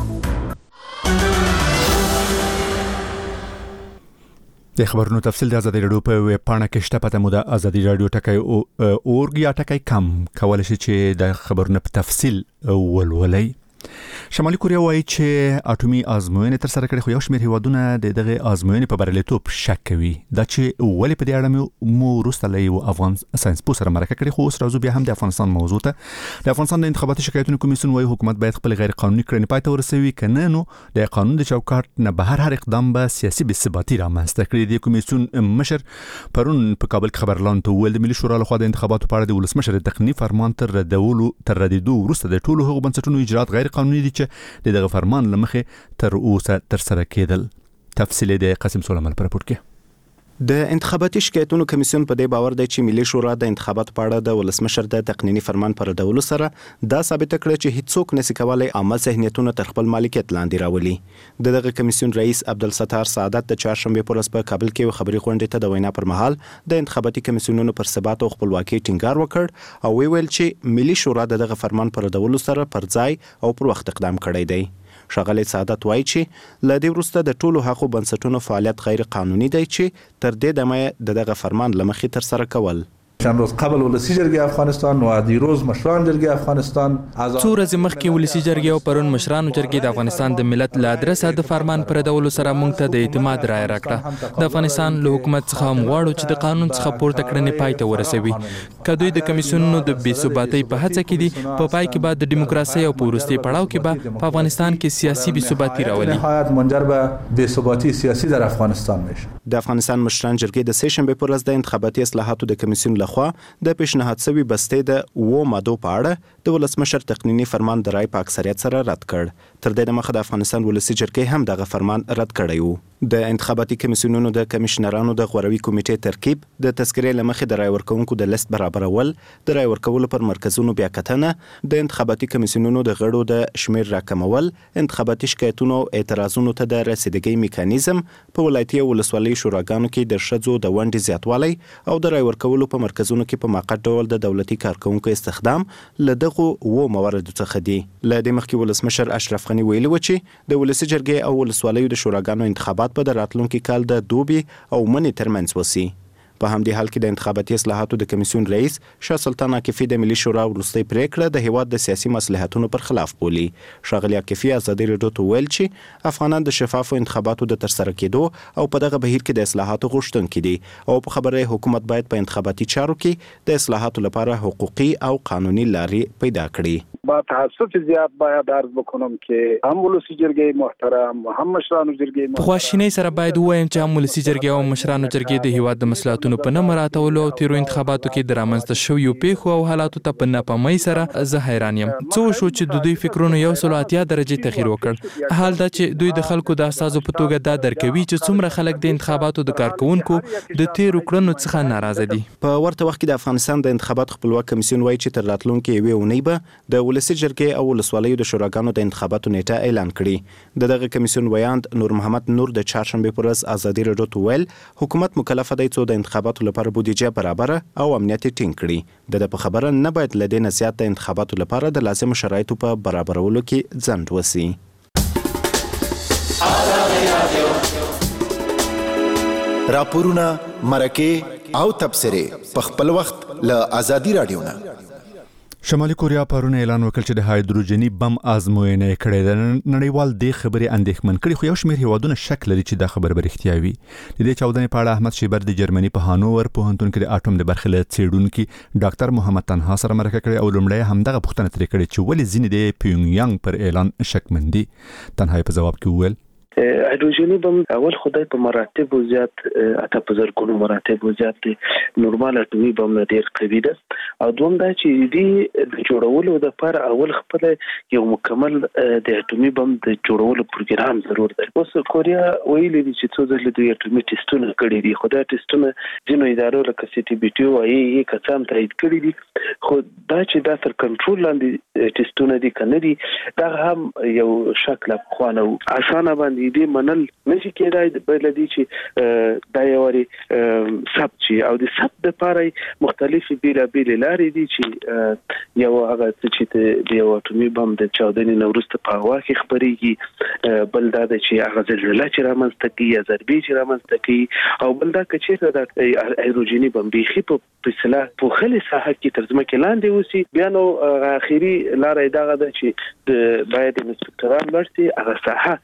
د خبرونو تفصیل د ازادي راډیو په ویب پاڼه کې شته. پته مو د ازادي راډیو ټکی اورګ یا ټکی کم کولای شي چې د خبرونو په تفصیل ولولئ. شمالي کوریا وایي چې اټومي ازموینه تر سره کړې، خو یو شمېر هیوادونه د دغه ازموینې په بریالیتوب شک کوي. دا چې ولې په دې اړه مو وروسته له یو افغان ساينس پوه سره مرکه کړې. خو اوس راځو بیا هم د افغانستان موضوع ته. د افغانستان د انتخاباتي شکایتونو کمیسیون وایي حکومت باید خپل غیر قانوني کړنې پای ته ورسوي، کنه نو د قانون د چوکاټ نه بهر هر اقدام به سیاسي بې ثباتي رامنځته کړي. د کمیسیون مشر پرون په کابل کې خبرلاند ته وویل د ملي شورا لخوا د انتخاباتو په اړه د ولسمشر د تقنیني فرمان تر ردولو تر ردیدو وروسته د ټولو هغو بنسټونو اجرات غیر قانوني دي چې د دغه فرمان لمخې تر اوسه تر سره کېدل. تفصیل د قاسم سلیمان پر راپور کې. د انتخاباتي شکایتونو کمیسیون په دې باور دی چې ملي شورا د انتخاباتو په اړه د ولسمشر د تقنیني فرمان پر ردولو سره دا ثابت کړ چې هیڅوک نشي کولای عامه ذهنیتونه تر خپل مالکیت لاندې راولي. د دغه کمیسیون رئیس عبدالستار سعادت د چهارشنبه پر ورځ په کابل کې خبري غونډه ته د وینا پر مهال د انتخاباتي کمیسیونونو پر ثبات او خپلواکي ټینګار وکړ او ویل چې ملي شورا دغه فرمان پر ردولو سره پر ځای او پر وخت اقدام کړی دی. ښاغلی سعادت وایي چې له دې وروسته د ټولو هغو بنسټونو فعالیت غیر قانوني دی چې تر دې دمه د دغه فرمان له مخې تر سره کول. چند روز قبل ولسی جرګې افغانستان و دیروز مشران جرګې افغانستان څو ورځې مخکې ولسی جرګې او پرون مشرانو جرګې د افغانستان د ملت له ادرسه د فرمان پر ډول سره مونږ ته د اعتماد رائے راکړه. د افغانستان له حکومت څخه هم غواړو چې د قانون څخه پورته کړنې پای ته ورسوي. که دوی د کمیسیونونو د بې ثباتۍ په هڅه کې دي، په پای کې به د دیموکراسۍ او په وروستي پړاو کې به په افغانستان کې سیاسي بې ثباتي راولي. نهایت منجر به بې ثباتی سیاسي در افغانستان میشه. د افغانستان مشران جرګې د سه شنبه پر ورځ د انتخاباتي اصلاحاتو د کمیسیون لخوا د پیشنهاد شوی بستې د و ماده په اړه د ولسمشر تقنینی فرمان د رای په اکثریت سره رد کړ. تر دې مخه د افغانستان ولسی جرګې هم دغه فرمان رد کړی و. د انتخاباتي کمیسیونونو د کمشنرانو د غوروي کمیټې ترکیب، د تذکرې لمخې د رای ورکونکو د لیست برابرول، د رای ورکولو پر مرکزونو بیا کتنه، د انتخاباتي کمیسیونونو د غړو د شمیر راکمول، انتخاباتي شکایتونو اعتراضونو ته د رسیدګۍ میکانیزم، په ولایتي او ولسوالۍ شوراګانو کې د ښځو د ونډې زیاتوالی او د رای ورکولو په مرکزونو کې په موقت ډول د دولتي کارکونکو استخدام له دغو و مواردو څخه دي. له دې مخکې ولسمشر اشرف غني ویلي و چې د ولسي جرګې او ولسوالیو د شوراګانو انتخابات په د راتلونکي کال د دوبي او مني ترمنځ وسی. په همدې حال کې د انتخاباتي اصلاحاتو د کمیسیون رئیس شاه سلطان عاکفي د ملي شورا وروستۍ پریکړه د هیواد د سیاسي مصلحتونو پر خلاف بولي. ښاغلي عاکفي ازادي راډیو ته ویل چې افغانان د شفافو انتخاباتو د ترسره کېدو او په دغه بهیر کې د اصلاحاتو غوښتونکي دي او په خبره حکومت باید په انتخاباتي چارو کې د اصلاحاتو لپاره حقوقي او قانوني لارې پیدا کړي. با تاسف زیات باید عرض بکنم که هم ولسی جرګې محترم هم مشرانو جرګې محترم په خواشینۍ سره باید ووایم چې هم ولسی جرګې او مشرانو جرګې د هیواد د مصلحتونو په نه مراعاتولو او تیرو انتخاباتو کې د رامنځته شویو پیښو او حالاتو ته په ناپامۍ سره زه حیران یم. څه وشو چې د دوی فکرونو یو سل اتیا درجې تغییر وکړ؟ حال دا چې دوی د خلکو د اساسو په توګه دا درکوي چې څومره خلک د انتخاباتو د کارکونکو د تیرو کړنو څخه ناراضه دي. په ورته وخت کې د افغانستان د انتخابات خپلواک کمیسیون وایي چې تر راتلونکي یوې اونۍ به د ولسی جرګې او ولسوالیو د شوراګانو د انتخاباتو نیټه اعلان کړي. د دغه کمیسیون ویاند نور محمد نور د چهارشنبه پر ورځ ازادي راډیو ته ویل حکومت مکلف دی چې د انتخاباتو لپاره بودیجه برابر او امنیت ټینګ کړي. د په خبره نه باید له دې نه زیات د انتخاباتو لپاره د لازم شرایطو په برابرولو کې ځنډ وسی. راپورونه، مرکه او تبصره په خپل وخت له ازادي راډیو نه. شمالي کوریا پرون اعلان وکړ چې د هایدروجني بم ازموینه کړې ده. نړیوال دې خبرې اندېښمن کړي، خو یو شمېر هیوادونه شک لري چې دا خبره به رښتیا وي. د دې چاودنې په اړه احمد شیبر د جرمني په هانوور پوهنتون کې د اټوم د برخې له څېړونکي ډاکټر محمد تنها سره مرکه کړې او لومړی همدغه پوښتنه ترې کړې چې ولې ځینې د پیونګیانګ پر اعلان شکمن دي. تنها په جواب کې وویل هایدروجني بم اول خدای په مراتب زیات اته په زرګونو مراتب زیات نورمال اټومي بم نه ډیر قوي ده او دوم دا چې دی د جوړولو د پر اول خپل یو مکمل د اټومي بم د جوړولو پروګرام ضرور دی. اوس کوریا ویلي دي چې څو ځله د اټومي ټیسټونه کړي دي، خو دا ټیسټونه ځینو ادارو لکه سی ټي بي ټي او ای ای کسان تایید کړي دي، خو دا چې دا تر کنټرول لاندې ټیسټونه دي کنه دي دا هم یو شک لا خوانه اسانه باندې دې منل نشي کېدای. بل دي چې دا یو لري ثبت شي او د ثبت لپاره مختلفې بیلابېلې لارې دي چې یو هغه چې د یو اټومي بم د چاودنې نه وروسته په هوا کې خپرېږي، بل دا چې هغه زلزله چې رامنځته کوي یا ضربې چې رامنځته کوي، او بل دا که چېرته د هایدروجني بم بیخي په فیصله پوښلې ساحه کې تر ځمکې لاندې اوسي، بیا نو اخري لاره یې دغه ده چې باید انسپکټران لاړ شي هغه ساحه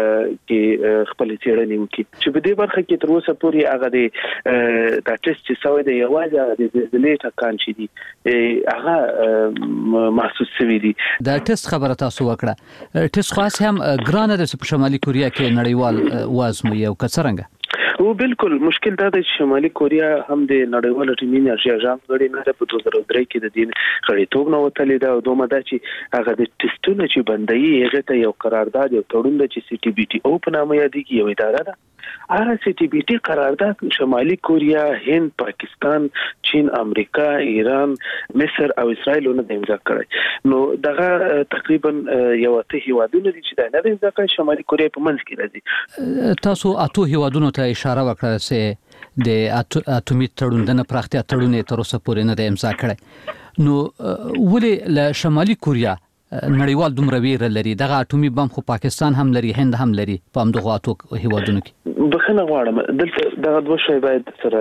کې خپل څېړنې وکړي چې په دې برخه کې تر اوسه پورې هغه د دا ټیسټ چې سوی دی یوازې د زلزلې ټکان چې دي هغه محسوس شوی دي. دا ټیسټ خبره تاسو وکړه، ټیسټ خاص هم ګرانه ده چې په شمالي کوریا کې نړیوال وازموي او کڅرنګ او بالکل مشکل دا دی چې شمالي کوریا هم د نړیوال اټومي انرژي اژانس غړي نه ده، په دوه زره درې کې د دې غړیتوب نه وتلې ده، او دومره دا چې هغه د ټیسټونو چې بندوي هغه ته یو قرارداد یو تړون ده چې سی ټي بي ټي او په نامه یادېږي، یو اداره ده. هغه سی ټي بي ټي قرارداد شمالي کوریا، هند، پاکستان، چین، امریکا، ایران، مصر او اسرائیل نه د امضا کړی. نو دغه تقریبا یو اته هیوادونه دي چې دا نه د امضا کړی، شمالي کوریا په منځ کې راځي. تاسو اته هیوادونو ته اشاره وکړه چې د اټومي تړون د پراختیا تړون تر اوسه پورې نه د امضا کړی. نو ولې له شمالي کوریا نړیوال دومره ویره لري؟ دغه اټومي بم خو پاکستان هم لري، هند هم لري په همدغه اتو هیوادونو کې. بخښنه غواړم دلته دغه دوه شی باید سره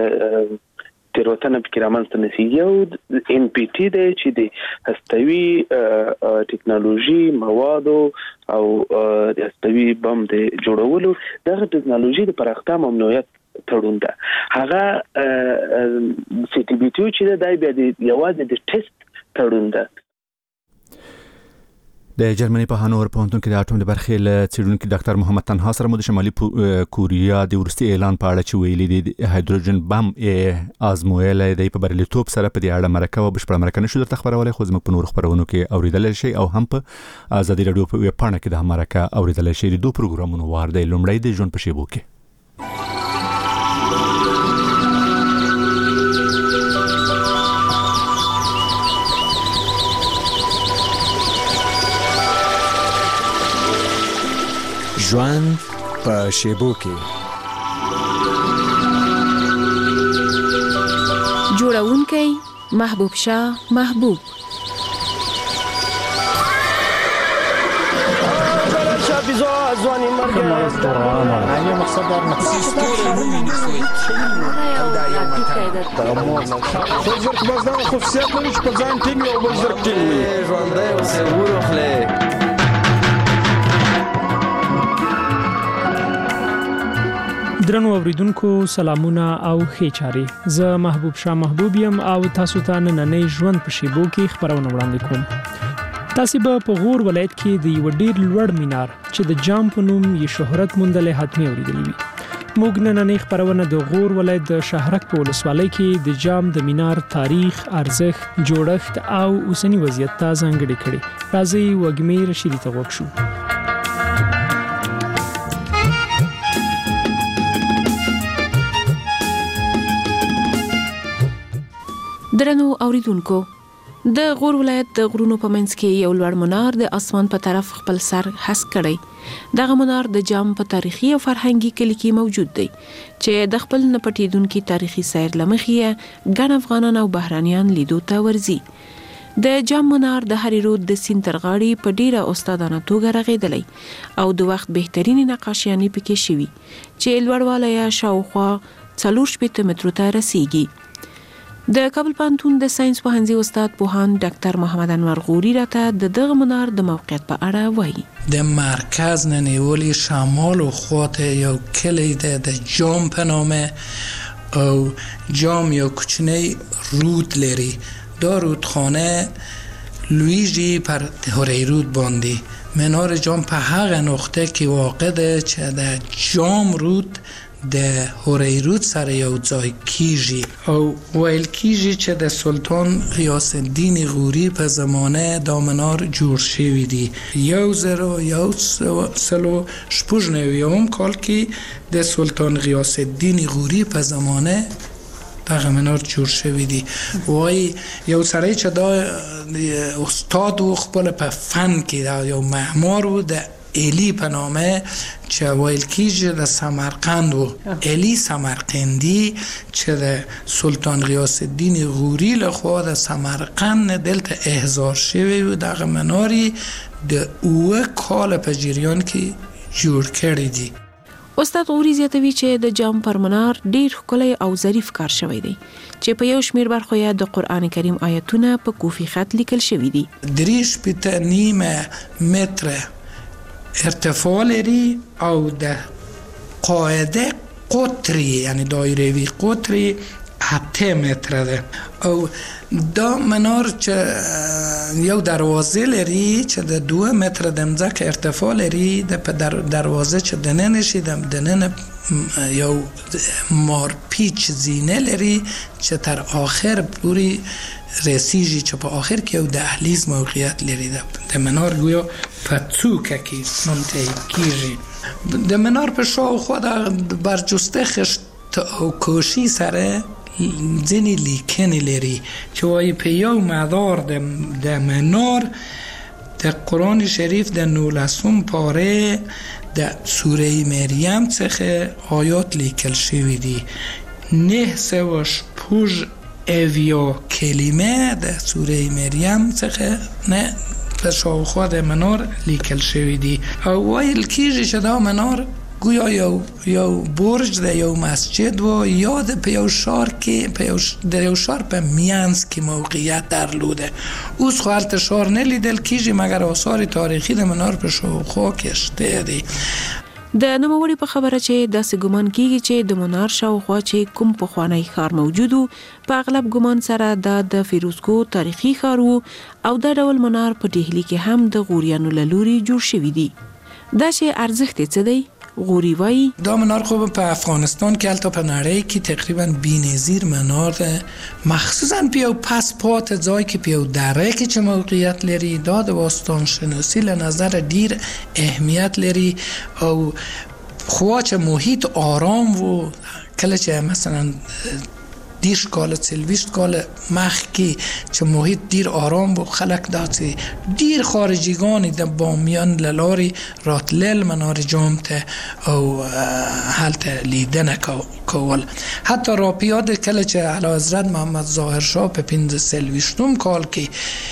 تیروتنه پکې رامنځته نشي. یو ان پی ټي دی چې د هستوي ټیکنالوژي موادو او د هستوي بم د جوړولو دغه ټیکنالوژي د پراختیا ممنوعیت تړون ده. هغه سی ټي بي ټي چې دا بیا د یوازې د ټیسټ تړون ده. د جرمني په هانوور پوهنتون کې د اټوم د برخې له څېړونکي ډاکټر محمد تنها سره مو د شمالي کوریا د وروستي اعلان په اړه چې ویلي دي د هایدروجن بم آزمویلی دی په بریالیتوب سره په دې اړه مرکه او بشپړه مرکه نشو درته خبرولای، خو زموږ په نورو خبرونو کې اورېدلی شئ او هم په ازادي راډیو په ویب پاڼه کې د مرکه اورېدلی شئ. د دوه پروګرامونو وار دی. لومړی د ژوند په شیبو کې ژوند په شیبو کې جوړونکی محبوب شاه محبوب ځواني مرګ نه مقصد در نقص خو ورته بس دا خصوصیت لري چې په ځان ټینګ او بل زر ټینګ وي ژوندی اوسې ورخلې. درنو اوریدونکو سلامونه او ښې چارې. زه محبوب شاه محبوب یم او تاسو ته نننۍ ژوند په شیبو کې خبرونه وړاندې کوم. تاسو به په غور ولایت کې د یو ډیر لوړ مینار چې د جام په نوم یې شهرت موندلې حتمي اوریدلې وي. موږ نننۍ خبرونه د غور ولایت د شهرک په ولسوالۍ کې د جام د مینار تاریخ، ارزښت، جوړښت او اوسنی وضعیت ته ځانګړې کړې. راځئ وږمې رشیدي ته غوږ شو. درنو اوریدونکو، د غور ولایت د غرونو په منځ کې یو لوړ منار د اسمان په طرف خپل سر هسک کړی. دغه منار د جام په تاریخي او فرهنګي کلي کې موجود دی چې د خپل نه پټېدونکي تاریخي سیر له مخې ګڼ افغانان او بهرانیان لیدو ته ورځي. د جام منار د هری رود د سیند تر غاړې په ډیره استادانه توګه رغېدلی او د وخت بهترینې نقاشیانې پکې شوي چې لوړوالی یې شاوخوا څلور شپېته مترو ته رسیږي. د کابل پوهنتون د ساينس پوهنځي استاد پوهاند ډاکټر محمد انور غوري راته د دغه منار د موقعیت په اړه وایي. د مرکز نه نیولې شمال او خواته یو کلی ده د جام په نامه او جام یو کوچنی رود لري. دا رودخانه لویجی پر هری رود باندې. منار جام په هغه نقطه کې واقع ده چې د جام رود د هری رود سره یو ځای کیږي او ویل کیږي چې د سلطان غیاث الدین غوري په زمانه دا منار جوړ شوی دی. یو زرو یو سلو شپږ نویم کال کې د سلطان غیاث الدین غوري په زمانه دغه منار جوړ شوی دی. وای یو سړی چې دا استاد و خپل په فن کې دا یو معمار و د الی په نامه چې ویل کیږي د سمرقند و. الی سمرقندی چې د سلطان غیاث الدین غوري لخوا د سمرقند دلته احضار شوی و. دغه مناری د اوه کال په جریان کې جوړ کړی دی. استاد غوري زیاتوي چې د جام پر منار ډیر ښکلی او ظریف کار شوی دی چې په یو شمیر برخو یې د قران کریم آیتونه په کوفي خط لیکل شوی دي. دریش پته نیمه متر ارتفاع لري او د قاعده قطری یعنی دایروی قطری هفته متر ده او دا منار چې یو دروازه لري چې د دو متر د مځکه ارتفاع لري. د په دروازه چې دننه شي د دننه یو مارپیچ زینه لري چې تر آخر پوری رسیږي چې په آخر کې یو دهلیز موقعیت لري. د منار گویا په څوکه کې منتهی کیږي. د منار په شاوخوا د برجسته خشت او کوشی سره ځینې لیکنې لري چې وایي په یو مدار د منار د قرآن شریف د نولسم پاره د سوره مریم څخه آیات لیکل شوی دي. نه سوه شپږ اویا کلمه د سوره مریم څخه نه په شاوخوا د منار لیکل شوی دي او ویل کیږي چې دا منار گویا یو یو برج د یو مسجد و یا د په یو شهر کې په یو د یو شهر په میانس کې موقعیت درلوده. اوس خو هلته شهر نه لیدل کیږي مګر آثار تاریخی د منار په شاوخوا کې شته دي. د نوموړي په خبره چې داسې ګمان کیږي چې د منار شاوخوا چې کوم پخوانی ښار موجود په اغلب ګمان سره د فیروزکو تاریخي ښار او د ډول منار په ډهلی کې هم د غوریانو له لوري جوړ شوی دی. دا چې ارزښت یې څه دی؟ غوری وایي دا منار خو په افغانستان کې البته په نړۍ کې تقریبا بی‌نظیر منار ده، مخصوصا په یو پاسپورت ځای کې په یو دره کې چې موقعیت لري دا د باستان شناسی له نظر ډیر اهمیت لري او خو چې محیط آرام و کله چې مثلا دیش کال سلویشت کال مخکی چې محیط دیر آرام بود خلق داتی دیر خارجیگانی در بامیان للاری راتلل منار جامته او حالت لیدن کول حتی را پیاد کل چه علا حضرت محمد ظاهر شاه په پینز سلویشتم کال که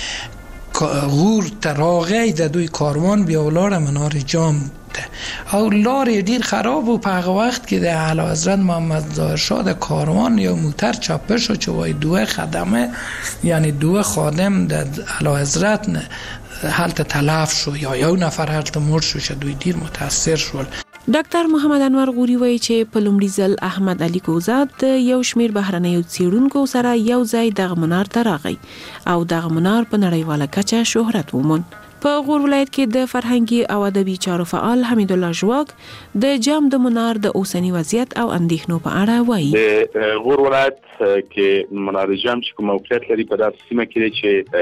غور تراغی در دوی کاروان بیاولار منار جام او لاری دیر خراب و په هغه وخت کې د اعلی حضرت محمد ظاهر شاه د کاروان یو موتر چاپه شو چې وای دوه خدمه یعنی دوه خادم د اعلی حضرت حالت تلف شو یا یو نفر حالت مرد شو چې دوی دیر متاثر شول. ډاکټر محمد انور غوري وایي چې په لومړي ځل احمد علي کوزاد یو شمیر بهرنیو څېړونکو سره یو ځای دغه منار ته راغی او دغه منار په نړیواله کچه شهرت وموند. په غور ولایت کې د فرهنګي او ادبي چارو فعال حمید الله ژواک د جام د منار د اوسنی وضعیت او اندېښنو په اړه وایي. د غور ولایت کې منار جام چې کوم موقعیت لري په داسې سیمه کې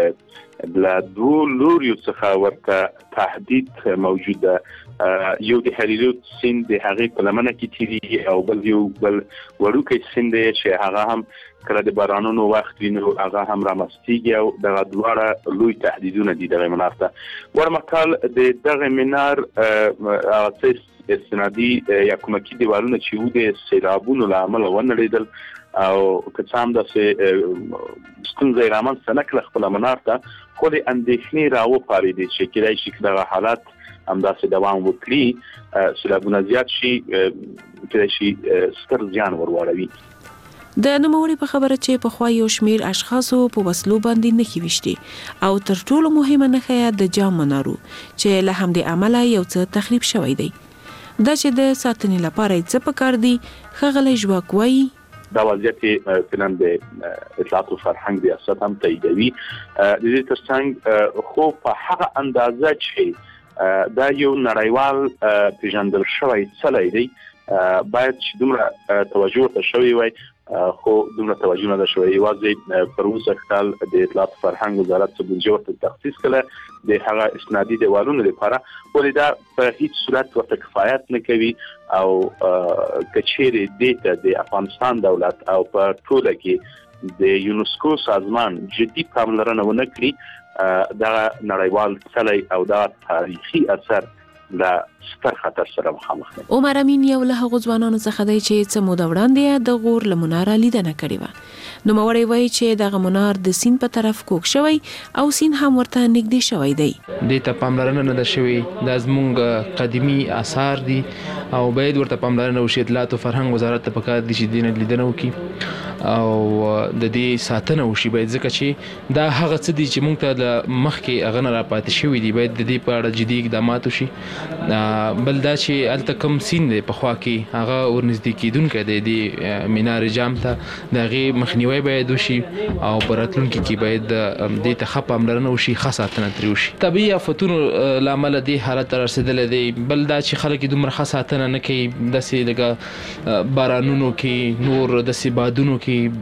چې د دوه لوريو څخه ورته تهدید موجود ده. یو د هریلوت سیند د هغې په لمنه کې تیریږي او بل یو بل وړوکی سیند دی چې هغه هم کله د بارانونو وخت وي نو هغه هم رامنځتېږي او دغه دواړه لوی تهدیدونه دي دغه منار ته. ورمهال د دغه منار هغه استنادي یا کومکي دیوالونه چې وو د سیلابونو له امله ونړېدل او که څه هم داسې ستونزې رامنځته نه کړه خپله منار ته خو د اندېښنې راوپارېدې چې کېدای شي که دغه حالت همداسې دوام وکړي سیلابونه زیات شي کېدای شي ستر زیان ور واړوي. د نوموړي په خبره چې پخوا یو شمیر اشخاصو په وسلو باندې نښې ویشتې او تر ټولو مهمه نښه د جام منارو چې له همدې امله یو څه تخریب شوی دی. دا چې د ساتنې لپاره یې څه پکار دي ښاغلی ژواک وایي دا وضعیت فعلا د اطلاعات او فرهنګ ریاست هم تاییدوي. د دې ترڅنګ خو په هغه اندازه چې دا یو نړیوال پیژندل شوی څلی دی باید چې دومره توجه ورته شوی وای خو دومره توجه نه ده شوی. یوازې پر اوسه کال د اطلاعات فرهنګ وزارت څخه بودجه ورته تخصیص کړه د هغه اسنادي دیوالونو لپاره ولې دا په هیڅ صورت ورته کفایت نه کوي او کچېرې دې ته د افغانستان دولت او په ټوله کې د یونسکو سازمان جدي پاملرنه ونه کړي دا نړیوال څلی او دا تاریخي اثر لا ستر خطر سره مخامخ دي. عمر امین یو له هغو ځوانانو څخه دی چې څه موده وړاندې د غور له مناره لیدنه کړې وه. نوموړی وایي چې دغه منار د سیند په طرف کوږ شوی او سیند هم ورته نږدې شوی دی. دې ته پاملرنه نه ده شوې. دا زموږ قدیمي آثار دي او باید ورته پاملرنه وشي. اطلاعات او فرهنګ وزارت ته پکار دي چې دې نه لیدنه وکړي او د دې ساتنه وشي باید ځکه چې دا هغه څه دي چې موږ ته د مخکې هغه نه راپاتې شوي دي باید د دې په اړه جدي اقدامات وشي. بل دا چې الته کوم سیند دی په خوا کې هغه ورنږدې کېدونکی دی د منار جام ته د هغې مخنیوی باید وشي او په راتلونکي کې باید دې ته ښه پاملرنه وشي ښه ساتنه ترې وشي. طبیعي آفتونو له امله دې حالت ته رسېدلی دی. بل دا چې خلک یې دومره ښه ساتنه نه کوي داسې لکه بارانونو کې نور داسې بادونو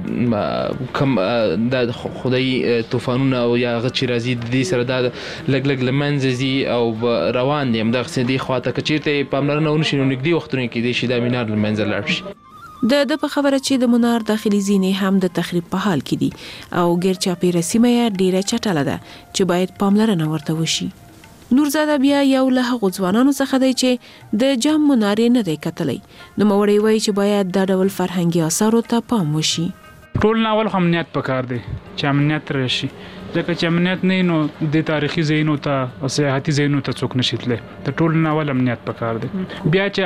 کې کم د خدایي طوفانونه او یا هغه چې راځي د دې سره دا لږ لږ له منځه ځي او روان دي همدغسې دې خواته که چېرته پاملرنه ونشي نو نږدې وختونو کې کېدای شي دا منار له منځه لاړ شي. د ده په خبره چې د منار داخلي زینې هم د تخریب په حال کې دي او ګیر چاپیره سیمه یې ډیره چټله ده چې باید پاملرنه ورته وشي. نورزاده بیا یو له هغو ځوانانو څخه دی چې د جام منار یې نه دی کتلی. نوموړی وایي چې باید دا ډول فرهنګي آثارو ته پام وشي. ټول ناول خو امنیت پکار دی چې امنیت راشي ځکه چې امنیت نه نو د تاریخي ځایونو ته او سیاحتي ځایونو ته څوک نشي تللی. د ټول ناول امنیت پکار دی. بیا چې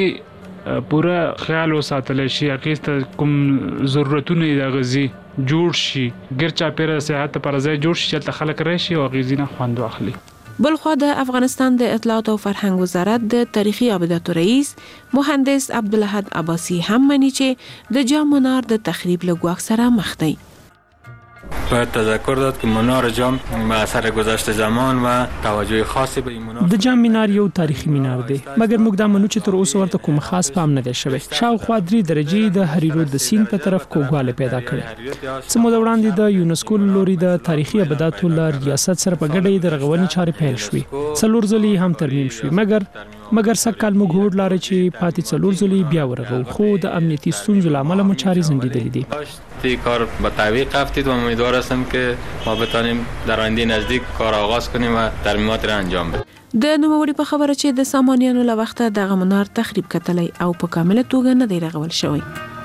هغه پوره خیال وساتلی شي هغې ته کوم ضرورتونه یې د هغه ځای جوړ شي ګیر چاپېره د سیاحت لپاره ځای جوړ شي چې هلته خلک راشي او هغې ځای نه خوند واخلي. بلخوا د افغانستان د اطلاعات او فرهنګ وزارت د تاریخي ابداتو رئیس مهندس عبدالاحد عباسی هم مني چې د جام منار د تخریب له ګواښ سره مخ دی. باید تذکر داد که منار جام با اثر گذشت زمان و توجه خاصی به این منار د جام مینار یو تاریخي مینار دی، مګر موږ دا منو چې تر اوسه ورته کوم خاص پام نه دی شوی. شاوخوا درې درجې د هریرود د سیند په طرف کوګواله پیدا کړي. سمو د وړاندې د یونسکو لوري د تاریخي ابداتو لار ریاست سره په ګډه د رغونې چارې پیل شوې. څلور ځلې هم ترمیم شوې، مګر مګر سکهال موږ هوډ لاره چې پاتې څلور ځلې بیا ورغو، خو د امنیتي ستونزو له امله مو چارې ځنډېدلې دي. تی کار با تعویق رفتید و امیدوار هستم که ما بتانیم در آینده نزدیک کار آغاز کنیم و ترمیمات را انجام بدیم. د نوموړي په خبره چې د سامانیانو له وخته دغه منار تخریب کتلی او په کامله توګه نه دی رغول شوی.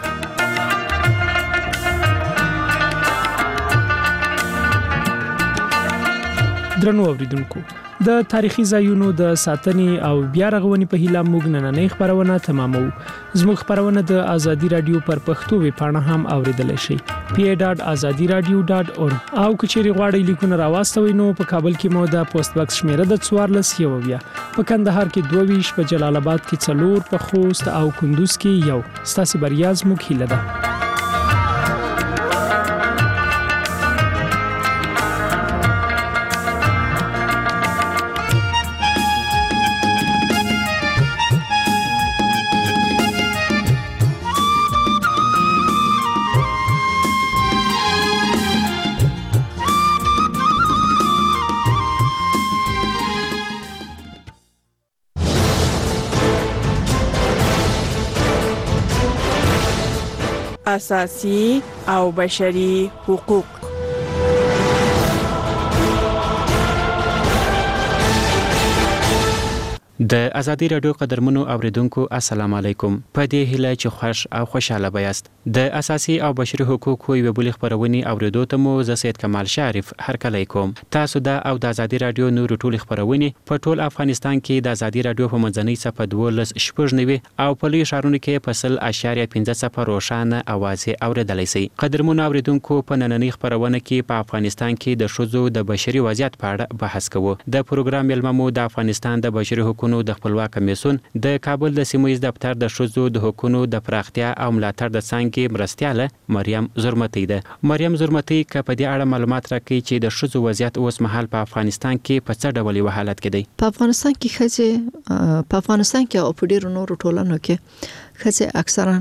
درنو اوریدونکو، د تاریخي ځایونو د ساتنې او بیا رغونې په هیله موږ نننۍ خبرونه تمامو. زموږ خبرونه د ازادي رادیو پر پښتو ویب پاڼه هم اوریدلای شئ پی ای ډاټ ازادي رادیو ډاټ اور. او که چیرې غواړئ لیکونه راواستوئ نو په کابل کې مو د پوسټ باکس شمیره د څوارلس یو بیا، په کندهار کې دوه ویشت، په جلال آباد کې څلور، په خوست او کندوز کې یو. ستاسو بریا زموږ هیله ده. اساسي او بشري حقوق. د ازادي رادیو قدرمنو اوریدونکو السلام علیکم. په دې هیله چې خوش او خوشاله بیاست. د اساسي او بشري حقوقو یو بل خبرونه اوریدو ته مو زه سید کمال شریف هرکلی کوم. تاسو د او د ازادي رادیو نور ټول خبرونه په ټول افغانستان کې د ازادي رادیو په منځنۍ صفحه دولس شپږ نوي او په لوی شهرونو کې په سل اشاریه پنځه صفحه روښانه اوازې اوریدلای شئ. قدرمنو اوریدونکو، په نننۍ خبرونه کې په افغانستان کې د شذو د بشري وضعیت په اړه بحث کوو. د پروګرام ملممو د افغانستان د بشري حقوقو د خپلواک کمیسیون د کابل د سیمویز دفتر د شذو د حقوقو د پراختیا او ملاتړ د څنګه مرستياله مریم زرمتی ده. مریم زرمتی که په دې اړه معلومات راکړي چې د شذو وضعیت اوس مهال په افغانستان کې په څه ډول حالت کې دی. په افغانستان کې خځې په افغانستان کې او په ډیرو نورو ټولنو کې خځې اکثرا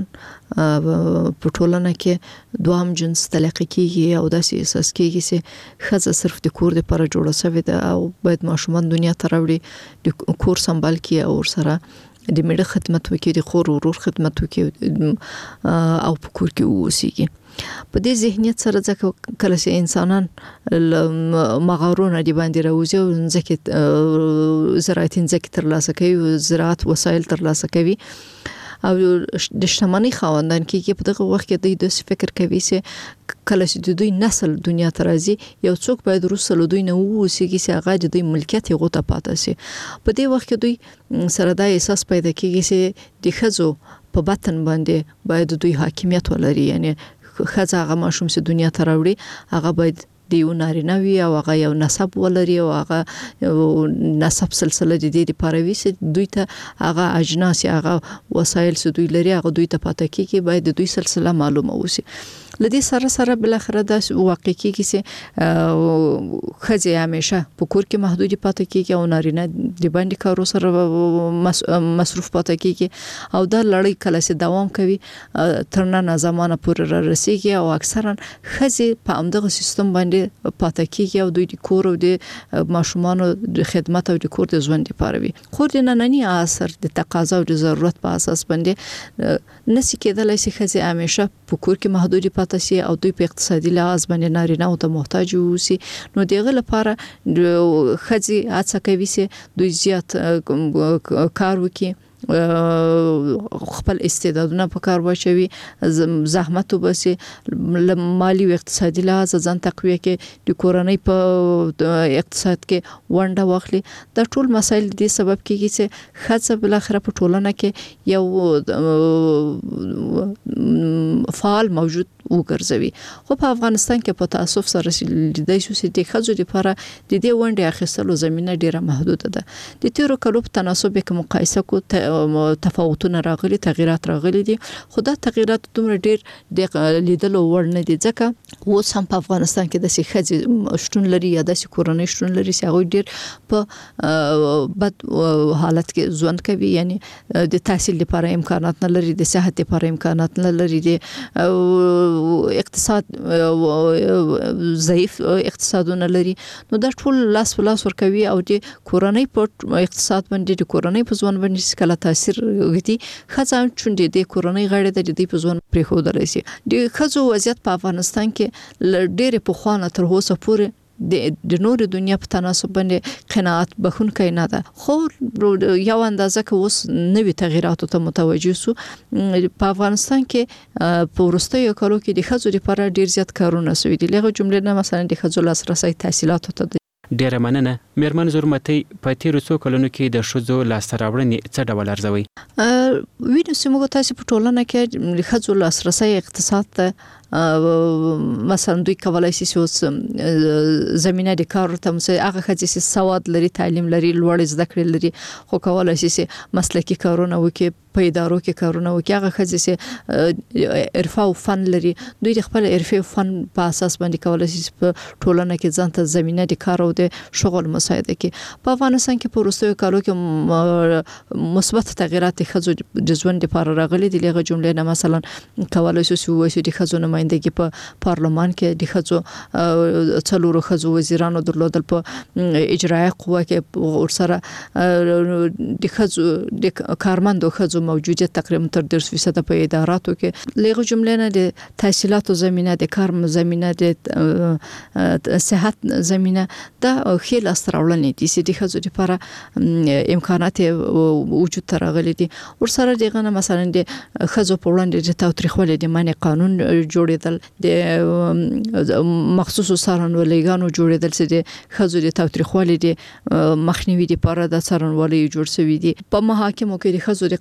په ټولنه کې دوام جنس طلاق کیږي او داسې احساس کیږي چې خځه صرف د کور لپاره جوړه شوې ده او باید ماشومان دنیا ته راوړي، د کور سمبال کی او سره د میړه خدمت وکړي، د خور ورور خدمت وکړي او په کور کې اوسېږي. په دې ذهنیت سره ځکه کله چې انسانان مغارونه دی باندې راوځي او ځکه زراعت ځکه ترلاسه کوي، زراعت وسایل ترلاسه کوي او د شتمنۍ خاوندان کې په دغه وخت کې د فکر کوي چې کله چې د دوی نسل دنیا ته راځي یو څوک باید روسه له دوی نه ووسیږي چې هغه د دوی ملکیت یې غوته پاتې شي. په دې وخت کې دوی سره دا احساس پیدا کیږي چې د ښځو په باطن باندې باید دوی حاکمیت ولري، یعنی ښځه هغه ماشوم چې دنیا ته راوړي هغه باید د یو نارینه وي او هغه یو نسب ولري او هغه نسب سلسله د دې لپاره وي چې دوی ته هغه اجناس هغه وسایل چې دوی لري هغه دوی ته پاتې کیږي، باید د دوی سلسله معلومه وي. لدې سره سره بل اخر د واقع کیږي چې خځې همیشه په کور کې محدود پاتې کیږي او نارینه د باندې کارو سره مصروف پاتې کیږي او دا لړۍ کله چې دوام کوي تر نن زمانه پورې را رسیږي او اکثرا خځې په همدغه سیستم باندې پاتې کیږي او دوی د کور او د ماشومانو د خدمت او د کور د ژوند لپاره وي. خو د نننی عصر د تقاضا او د ضرورت په اساس باندې نسی کېدلای شي خځې همیشه په کور کې محدود پاتې او دوی په اقتصادي لحاظ باندې نارینه او ته محتاج وي. نو دغه لپاره خځې هڅه کوي چې دوی زیات کار وکړي، خپل استعدادونه په کار واچوي، زحمت وباسي، مالی او اقتصادي لحاظ ځان تقویه کې د کورنۍ په اقتصاد کې ونډه واخلي. دا ټول مسایل دې سبب کیږي چې خځه بل اخر په ټولنه کې یو فعال موجود وګرځوي. خو په افغانستان کې په تاسف سره لیدای شو چې د خځو لپاره د دې ونډې اخیستلو زمينه ډیره محدوده ده. د تیرو کلو په تناسب کې مقایسه کو تفاوتونه راغلي، تغیرات راغلي دي، خو دا تغیرات دومره ډیر د لیدلو وړ نه دي ځکه اوس هم په افغانستان کې د خځې شتون لري یا د کورنۍ شتون لري چې هغه ډیر په بد حالت کې ژوند کوي، یعنی د تحصیل لپاره امکانات نه لري، د صحت لپاره امکانات نه لري، د اقتصاد ضعیف اقتصادونه لري. نو دا ټول لاس په لاس ورکوي او د کورنۍ په اقتصاد باندې د کورنۍ په ځوان باندې کله تاثیر وکړي. خځه چې د کورنۍ غړي د دې په ځوان پرې خو درسي. د خځو وضعیت په افغانستان کې ډېر په خوانه تر اوسه پورې د د نور دنیا په تناسب باندې قناعت بخونکې نه ده. خو یو اندازه که اوس نوې تغیراتو ته متوجه سو په افغانستان کې په ورستیو کالو کې د خځو لپاره ډیر زیات کارونه سوي دي. لغه جمله نه مثلا د خځو لاسرسي تحصیلاتو ته ډیره مننه. میرمن زرمتي په تیرو څو کلونو کې د شذو لاسته راوړنې څه ډول ارزوي؟ وینو چې موږ تاسو په ټولنه کې د خځو لاسرسي اقتصاد ته مثلا دوی کولای شي چې زمينه د کار ته مسه هغه خځې چې سواد لري، تعلیم لري، لوړ زده کړې لري، خو کولای شي چې مسلکي کارونه وکړي، په ادارو کې کارونه وکړي. هغه خځې چې عرفه او فن لري، دوی د خپل عرفه او فن په اساس باندې کولای شي په ټولنه کې ځان ته زمينه د کار او د شغل مساعده کړي. په افغانستان کې په وروستیو کالو کې مثبت تغیرات خځو د ژوند لپاره راغلي دي. لغه جمله نه مثلا کولای شي چې د خځو نمائندګي په پارلمان کې د خځو څلورو خځو وزیرانو درلودل، په اجرایه قوه کې ورسره د خځو د کارمندو خځو موجودیت تقریبا تر ډېر فیصد په اداراتو کې. لغه جمله نه د تحصیلاتو زمينه، د کار زمينه، د صحت زمينه دا خیل استراولنې دي چې د خځو لپاره امکانات وجود ترغلي دي. ورسره دغه مثلا د خځو په وړاندې د تاوتریخوالي د منع قانون جوړېدل، د مخصوصو څارنوالۍ جوړېدل چې د خځو د تاوتریخوالي د مخنیوي لپاره د څارنوالۍ جوړ شوي دي. په محاکمو کې د خځو د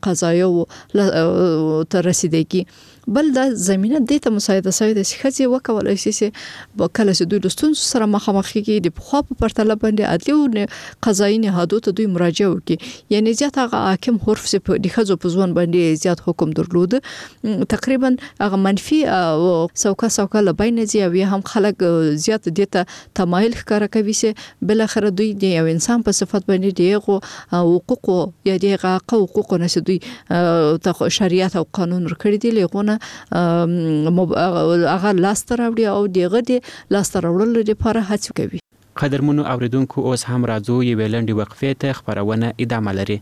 قضایاو تر رسیدګي بل د زمينه د ته مساعده شوی د خځې وکولای شي چې کله چې دوی لستون سره مخامخ کیږي د خو په پرتله باندې عدالت او قضایي نهادو ته دوی مراجعه وکړي. یعنی زیات هغه حاکم حرف په د خځو په ځوان باندې زیات حکم درلود، تقریبا هغه منفي او څوکا څوکا لباین دي او هم خلک زیات دته تمایل ښکارا کوي چې بل اخر دوی د یو انسان په صفت باندې دیغه حقوق یا دیغه حقوق نه دوی ته شریعت او قانون ورکړي دي. لغونه هغه لاستر راوړي او دغه د لاستر راوړلو لپاره هڅه کوي. قدرمنو اوریدونکو اوس هم راځو یو ویلندې وقفې ته خبرونه ادامه لري.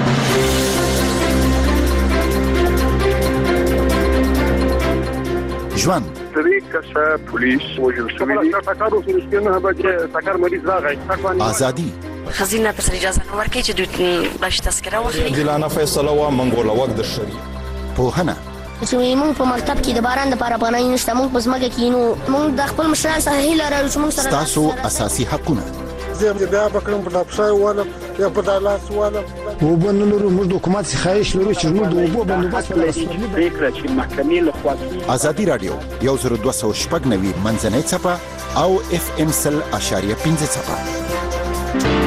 ژوند طریق کسا پولیس وجل شوی دی تاکارو فلسطین هغه چې تاکار مریض راغی ازادي خزینه پر اجازه ورکړي چې دوی باش تذکره واخلي. ګلانه فیصله وا منګوله وخت د شری په هنه چې موږ په مکتب کې د باران د لپاره پناه نشته، موږ په ځمکه کې نو موږ د خپل مشران سره هیله لرو چې موږ سره تاسو اساسي حقونه زه بیا بکرم په ډاپشای والا یا په دالاس والا و بنلو موږ د حکومت خواهش لرو چې موږ د وبو بندوبست په فکر چې محکمې له خوا ازادي رادیو یو زر دوه سوه شپږ نوي منځنۍ چپه او اف ام سل اشاریه پنځه چپه.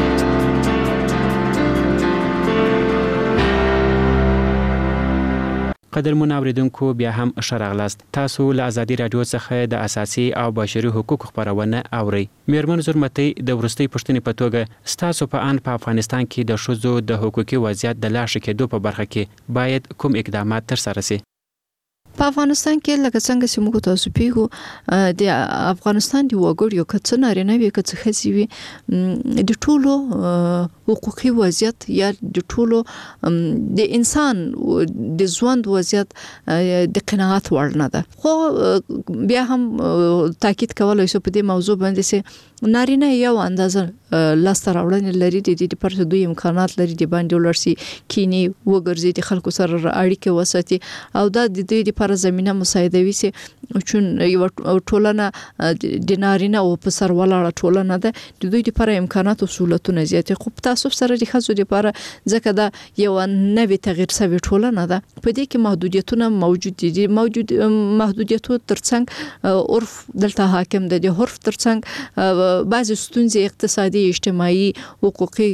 قدرمن اوریدونکو بیا هم شرغلاست. تاسو له ازادي رادیو څخه د اساسي او بشري حقوقو خبرونه اورئ. میرمن زرمتي د ورستۍ پښتنې په توګه ستاسو په ان په افغانستان کې د شذو د حقوقي وضعیت د لا ښه کېدو په برخه کې باید کوم اقدامات تر سره شي؟ په افغانستان کې لکه څنګه چې موږ تاسو پیغو د افغانستان دی وګړو کڅ نارینه وي کڅ خزي وي د ټولو حقوقي وضعیت یا د ټولو د انسان د ژوند وضعیت د قناعت وړ نه ده. خو بیا هم تاکید کولای شو په دې موضوع باندې چې نارینه یو اندازه لاستر راوړنې لري د دې لپاره دوی امکانات لري د باندې ولرسي کینی وګرځي د خلکو سره اړیکه وساتي او دا د دې لپاره زمينه مساعدوي چې چون یو ټولنه د نارینه او په سر ولاړه ټولنه ده د دوی لپاره امکانات او سہولتونه زیات خو په تاسو سره د خزو لپاره ځکه دا یو نوې تغییر سوي ټولنه ده په دې کې محدودیتونه موجود دي موجود محدودیتونه ترڅنګ عرف دلته حاکم ده د عرف ترڅنګ بعض ستونزې اقتصادي اجتماعي حقوقي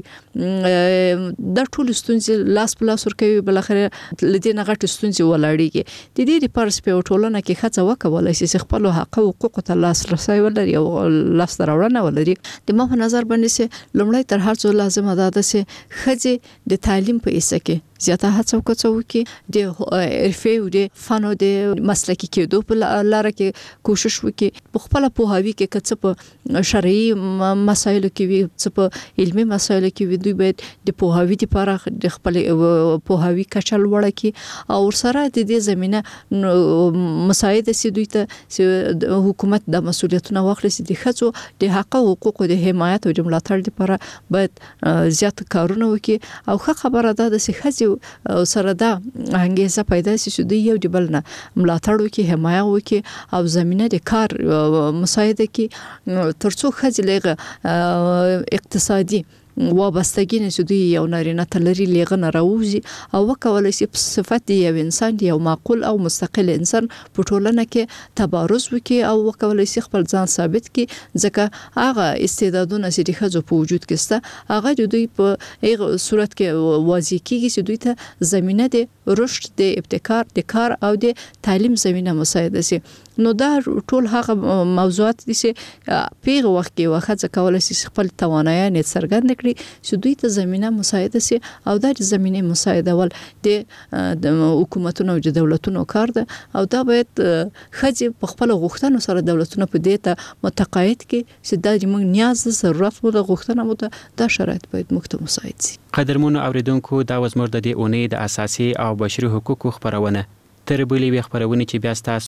د ټول ستونزې لاس په لاس ورکوي بل اخر لدې نه غټ ستونزې ولاړېږي د دې لپاره په ټولنه کې خڅه وکولای شي خپل حق او حقوق ته لاس رسي ولري او لاس راوړنه ولري د ما په نظر باندې سه لومړی تر هر څه لازم ده چې خځې د تعلیم په ایسه کې زیاته هڅه وکړي د حرفي او د فنو د مسلکي کېدو په لاره کې کوشش وکړي په خپل پوهاوي کې کڅ په شرعي مسایلو کې وي څه په علمي مسایلو کې وي دوی باید د پوهاوي لپاره د خپل پوهاوي کچل وړه کې او سره د دې زمينه مساعده سي دوی ته حکومت د مسولیتونو واخلي د خځو د حق او حقوق د حمایت او د ملاتړ لپاره باید زیات کارونه وکړي او ښه خبره ده د خځو سره دا انګیزه پیدا شي چې دوی یو د بل نه ملاتړ وکړي حمایت وکړي او زمينه د کار مساعده کې ترڅو خځې لږه اقتصادي وابستګي نه چې دوی یو نارینه تلري لغه نه راوځي او وکولای شي په صفت دی یو انسان دی یو معقول او مستقل انسان په ټولنه کې تبارز وکړي او وکولای شي خپل ځان ثابت کړي ځکه هغه استعدادونه چې د خځو په وجود کې سته هغه د دوی په هغه صورت کې واضح کیږي چې دوی ته زمينه د رشد د ابتکار د کار او د تعلیم زمينه مساعده شي نو دا ټول هغه موضوعات دي چې پیغه وخت کې وخت کولای شي خپل توانایي څرګند کړي چې دوی ته زمينه مساعده شي او دا زمينه مساعده ول د حکومتونو او دولتونو کار ده او دا باید خځې په خپل غوښتنو سره دولتونو په دې ته متقاعد کړي چې دا موږ نیاز ضرورت مو د غوښتنه مو دا شرایط باید موږ ته مساعد شي. قدرمنو اوریدونکو دا وزمر د دې اونۍ د اساسي او بشري حقوقو خبرونه تر بلې خبرونه چې بیا ستاسو